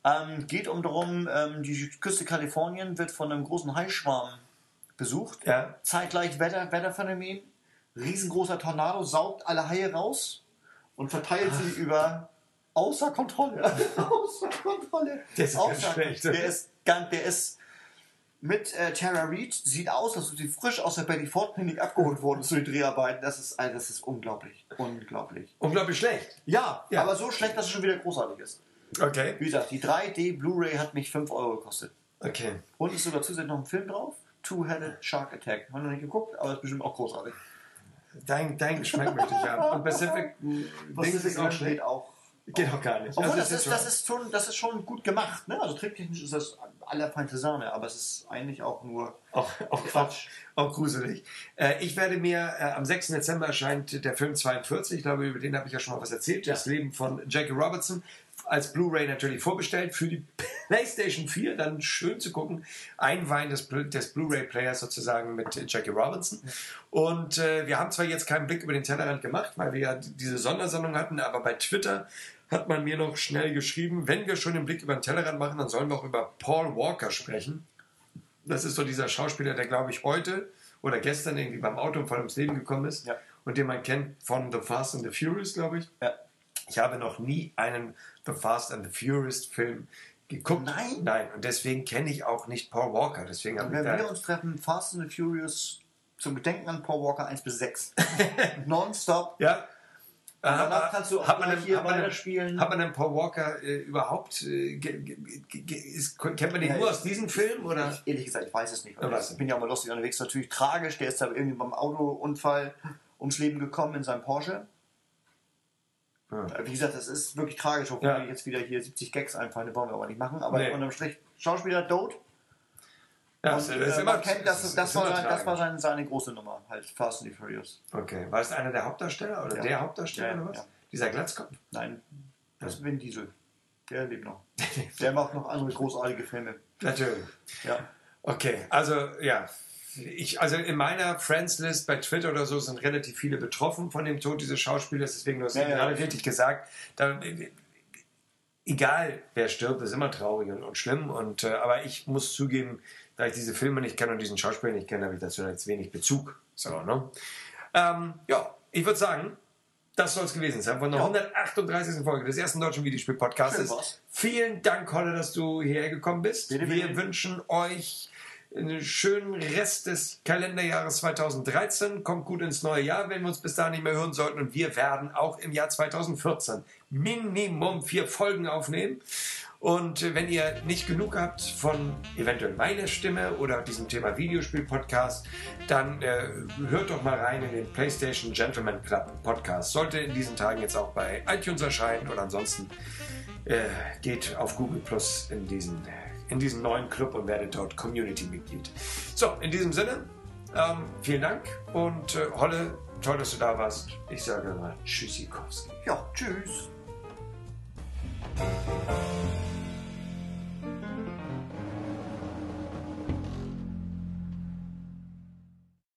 Ähm, geht um darum, ähm, die Küste Kalifornien wird von einem großen Haischwarm besucht. Ja. Zeitgleich Wetter, Wetterphänomen. Riesengroßer Tornado saugt alle Haie raus und verteilt Ach. sie über außer Kontrolle. außer Kontrolle. Der ist außer, ganz schlecht. Der ist, der ist mit äh, Tara Reid, sieht aus, als ob sie frisch aus der Betty Ford Klinik abgeholt worden ist für die Dreharbeiten. Das ist, also das ist unglaublich. Unglaublich. Unglaublich schlecht. Ja, ja, aber so schlecht, dass es schon wieder großartig ist. Okay. Wie gesagt, die drei D Blu-ray hat mich fünf Euro gekostet. Okay. Und ist sogar zusätzlich noch ein Film drauf. Two-Headed Shark Attack. Haben wir noch nicht geguckt, aber ist bestimmt auch großartig. Dein, dein Geschmack möchte ich haben. Und Pacific, Pacific ist auch schlecht. Auch, geht auch gar nicht. Obwohl, also das, ist, das, ist schon, das ist schon gut gemacht. Ne? Also tricktechnisch ist das allerfeinste Sahne, aber es ist eigentlich auch nur auch, auch Quatsch. Auch gruselig. Äh, ich werde mir, äh, am sechsten Dezember erscheint der Film zweiundvierzig, ich glaube, über den habe ich ja schon mal was erzählt, ja. Das Leben von Jackie Robinson. Als Blu-ray natürlich vorbestellt, für die PlayStation vier dann schön zu gucken. Einweihen des, des Blu-ray-Players sozusagen mit Jackie Robinson. Und äh, wir haben zwar jetzt keinen Blick über den Tellerrand gemacht, weil wir ja diese Sondersendung hatten, aber bei Twitter hat man mir noch schnell geschrieben, wenn wir schon den Blick über den Tellerrand machen, dann sollen wir auch über Paul Walker sprechen. Das ist so dieser Schauspieler, der, glaube ich, heute oder gestern irgendwie beim Autounfall ums Leben gekommen ist. Ja. Und den man kennt von The Fast and the Furious, glaube ich. Ja. Ich habe noch nie einen The Fast and the Furious Film geguckt. Nein? Nein. Und deswegen kenne ich auch nicht Paul Walker. Deswegen und wenn wir uns treffen, Fast and the Furious zum Gedenken an Paul Walker eins bis sechs. Nonstop. Ja. Und danach kannst du auch hat man denn, hier hat man weiterspielen. Hat man denn Paul Walker äh, überhaupt, äh, ge, ge, ge, ist, kennt man den ja, nur aus diesem Film? Oder? Ich, ehrlich gesagt, ich weiß es nicht. Ja, ich bin ja auch mal lustig unterwegs. Natürlich tragisch. Der ist da irgendwie beim Autounfall ums Leben gekommen in seinem Porsche. Ja. Wie gesagt, das ist wirklich tragisch, obwohl ja. wir jetzt wieder hier siebzig Gags einfallen, das wollen wir aber nicht machen. Aber nee. Unterm Strich, Schauspieler tot. Ja, und, äh, man kennt, das, das, das, war, sein, das war seine, seine große Nummer, halt Fast and the Furious. Okay, war es einer der Hauptdarsteller oder ja. der Hauptdarsteller ja, oder was? Ja. Dieser Glatzkopf? Nein, das ist Vin Diesel. Der lebt noch. Der macht noch andere großartige Filme. Natürlich. Ja. Okay, also ja. Ich, also in meiner Friends-List bei Twitter oder so sind relativ viele betroffen von dem Tod dieses Schauspielers, deswegen du hast ja, ja, gerade richtig gesagt, da, egal wer stirbt, ist immer traurig und, und schlimm, und, äh, aber ich muss zugeben, da ich diese Filme nicht kenne und diesen Schauspieler nicht kenne, habe ich dazu jetzt wenig Bezug. So, ne? ähm, ja, ich würde sagen, das soll es gewesen sein von der ja. hundertachtunddreißigsten Folge des ersten deutschen Videospiel-Podcasts. Vielen Dank, Holle, dass du hierher gekommen bist. Bitte, Wir bitte. wünschen euch einen schönen Rest des Kalenderjahres zweitausenddreizehn. Kommt gut ins neue Jahr, wenn wir uns bis dahin nicht mehr hören sollten. Und wir werden auch im Jahr zweitausendvierzehn Minimum vier Folgen aufnehmen. Und wenn ihr nicht genug habt von eventuell meiner Stimme oder diesem Thema Videospiel-Podcast, dann äh, hört doch mal rein in den PlayStation Gentleman Club Podcast. Sollte in diesen Tagen jetzt auch bei iTunes erscheinen, oder ansonsten äh, geht auf Google Plus in diesen in diesen neuen Club und werdet dort Community-Mitglied. So, in diesem Sinne, ähm, vielen Dank und äh, Holle, toll, dass du da warst. Ich sage mal Tschüssikowski. Ja, tschüss.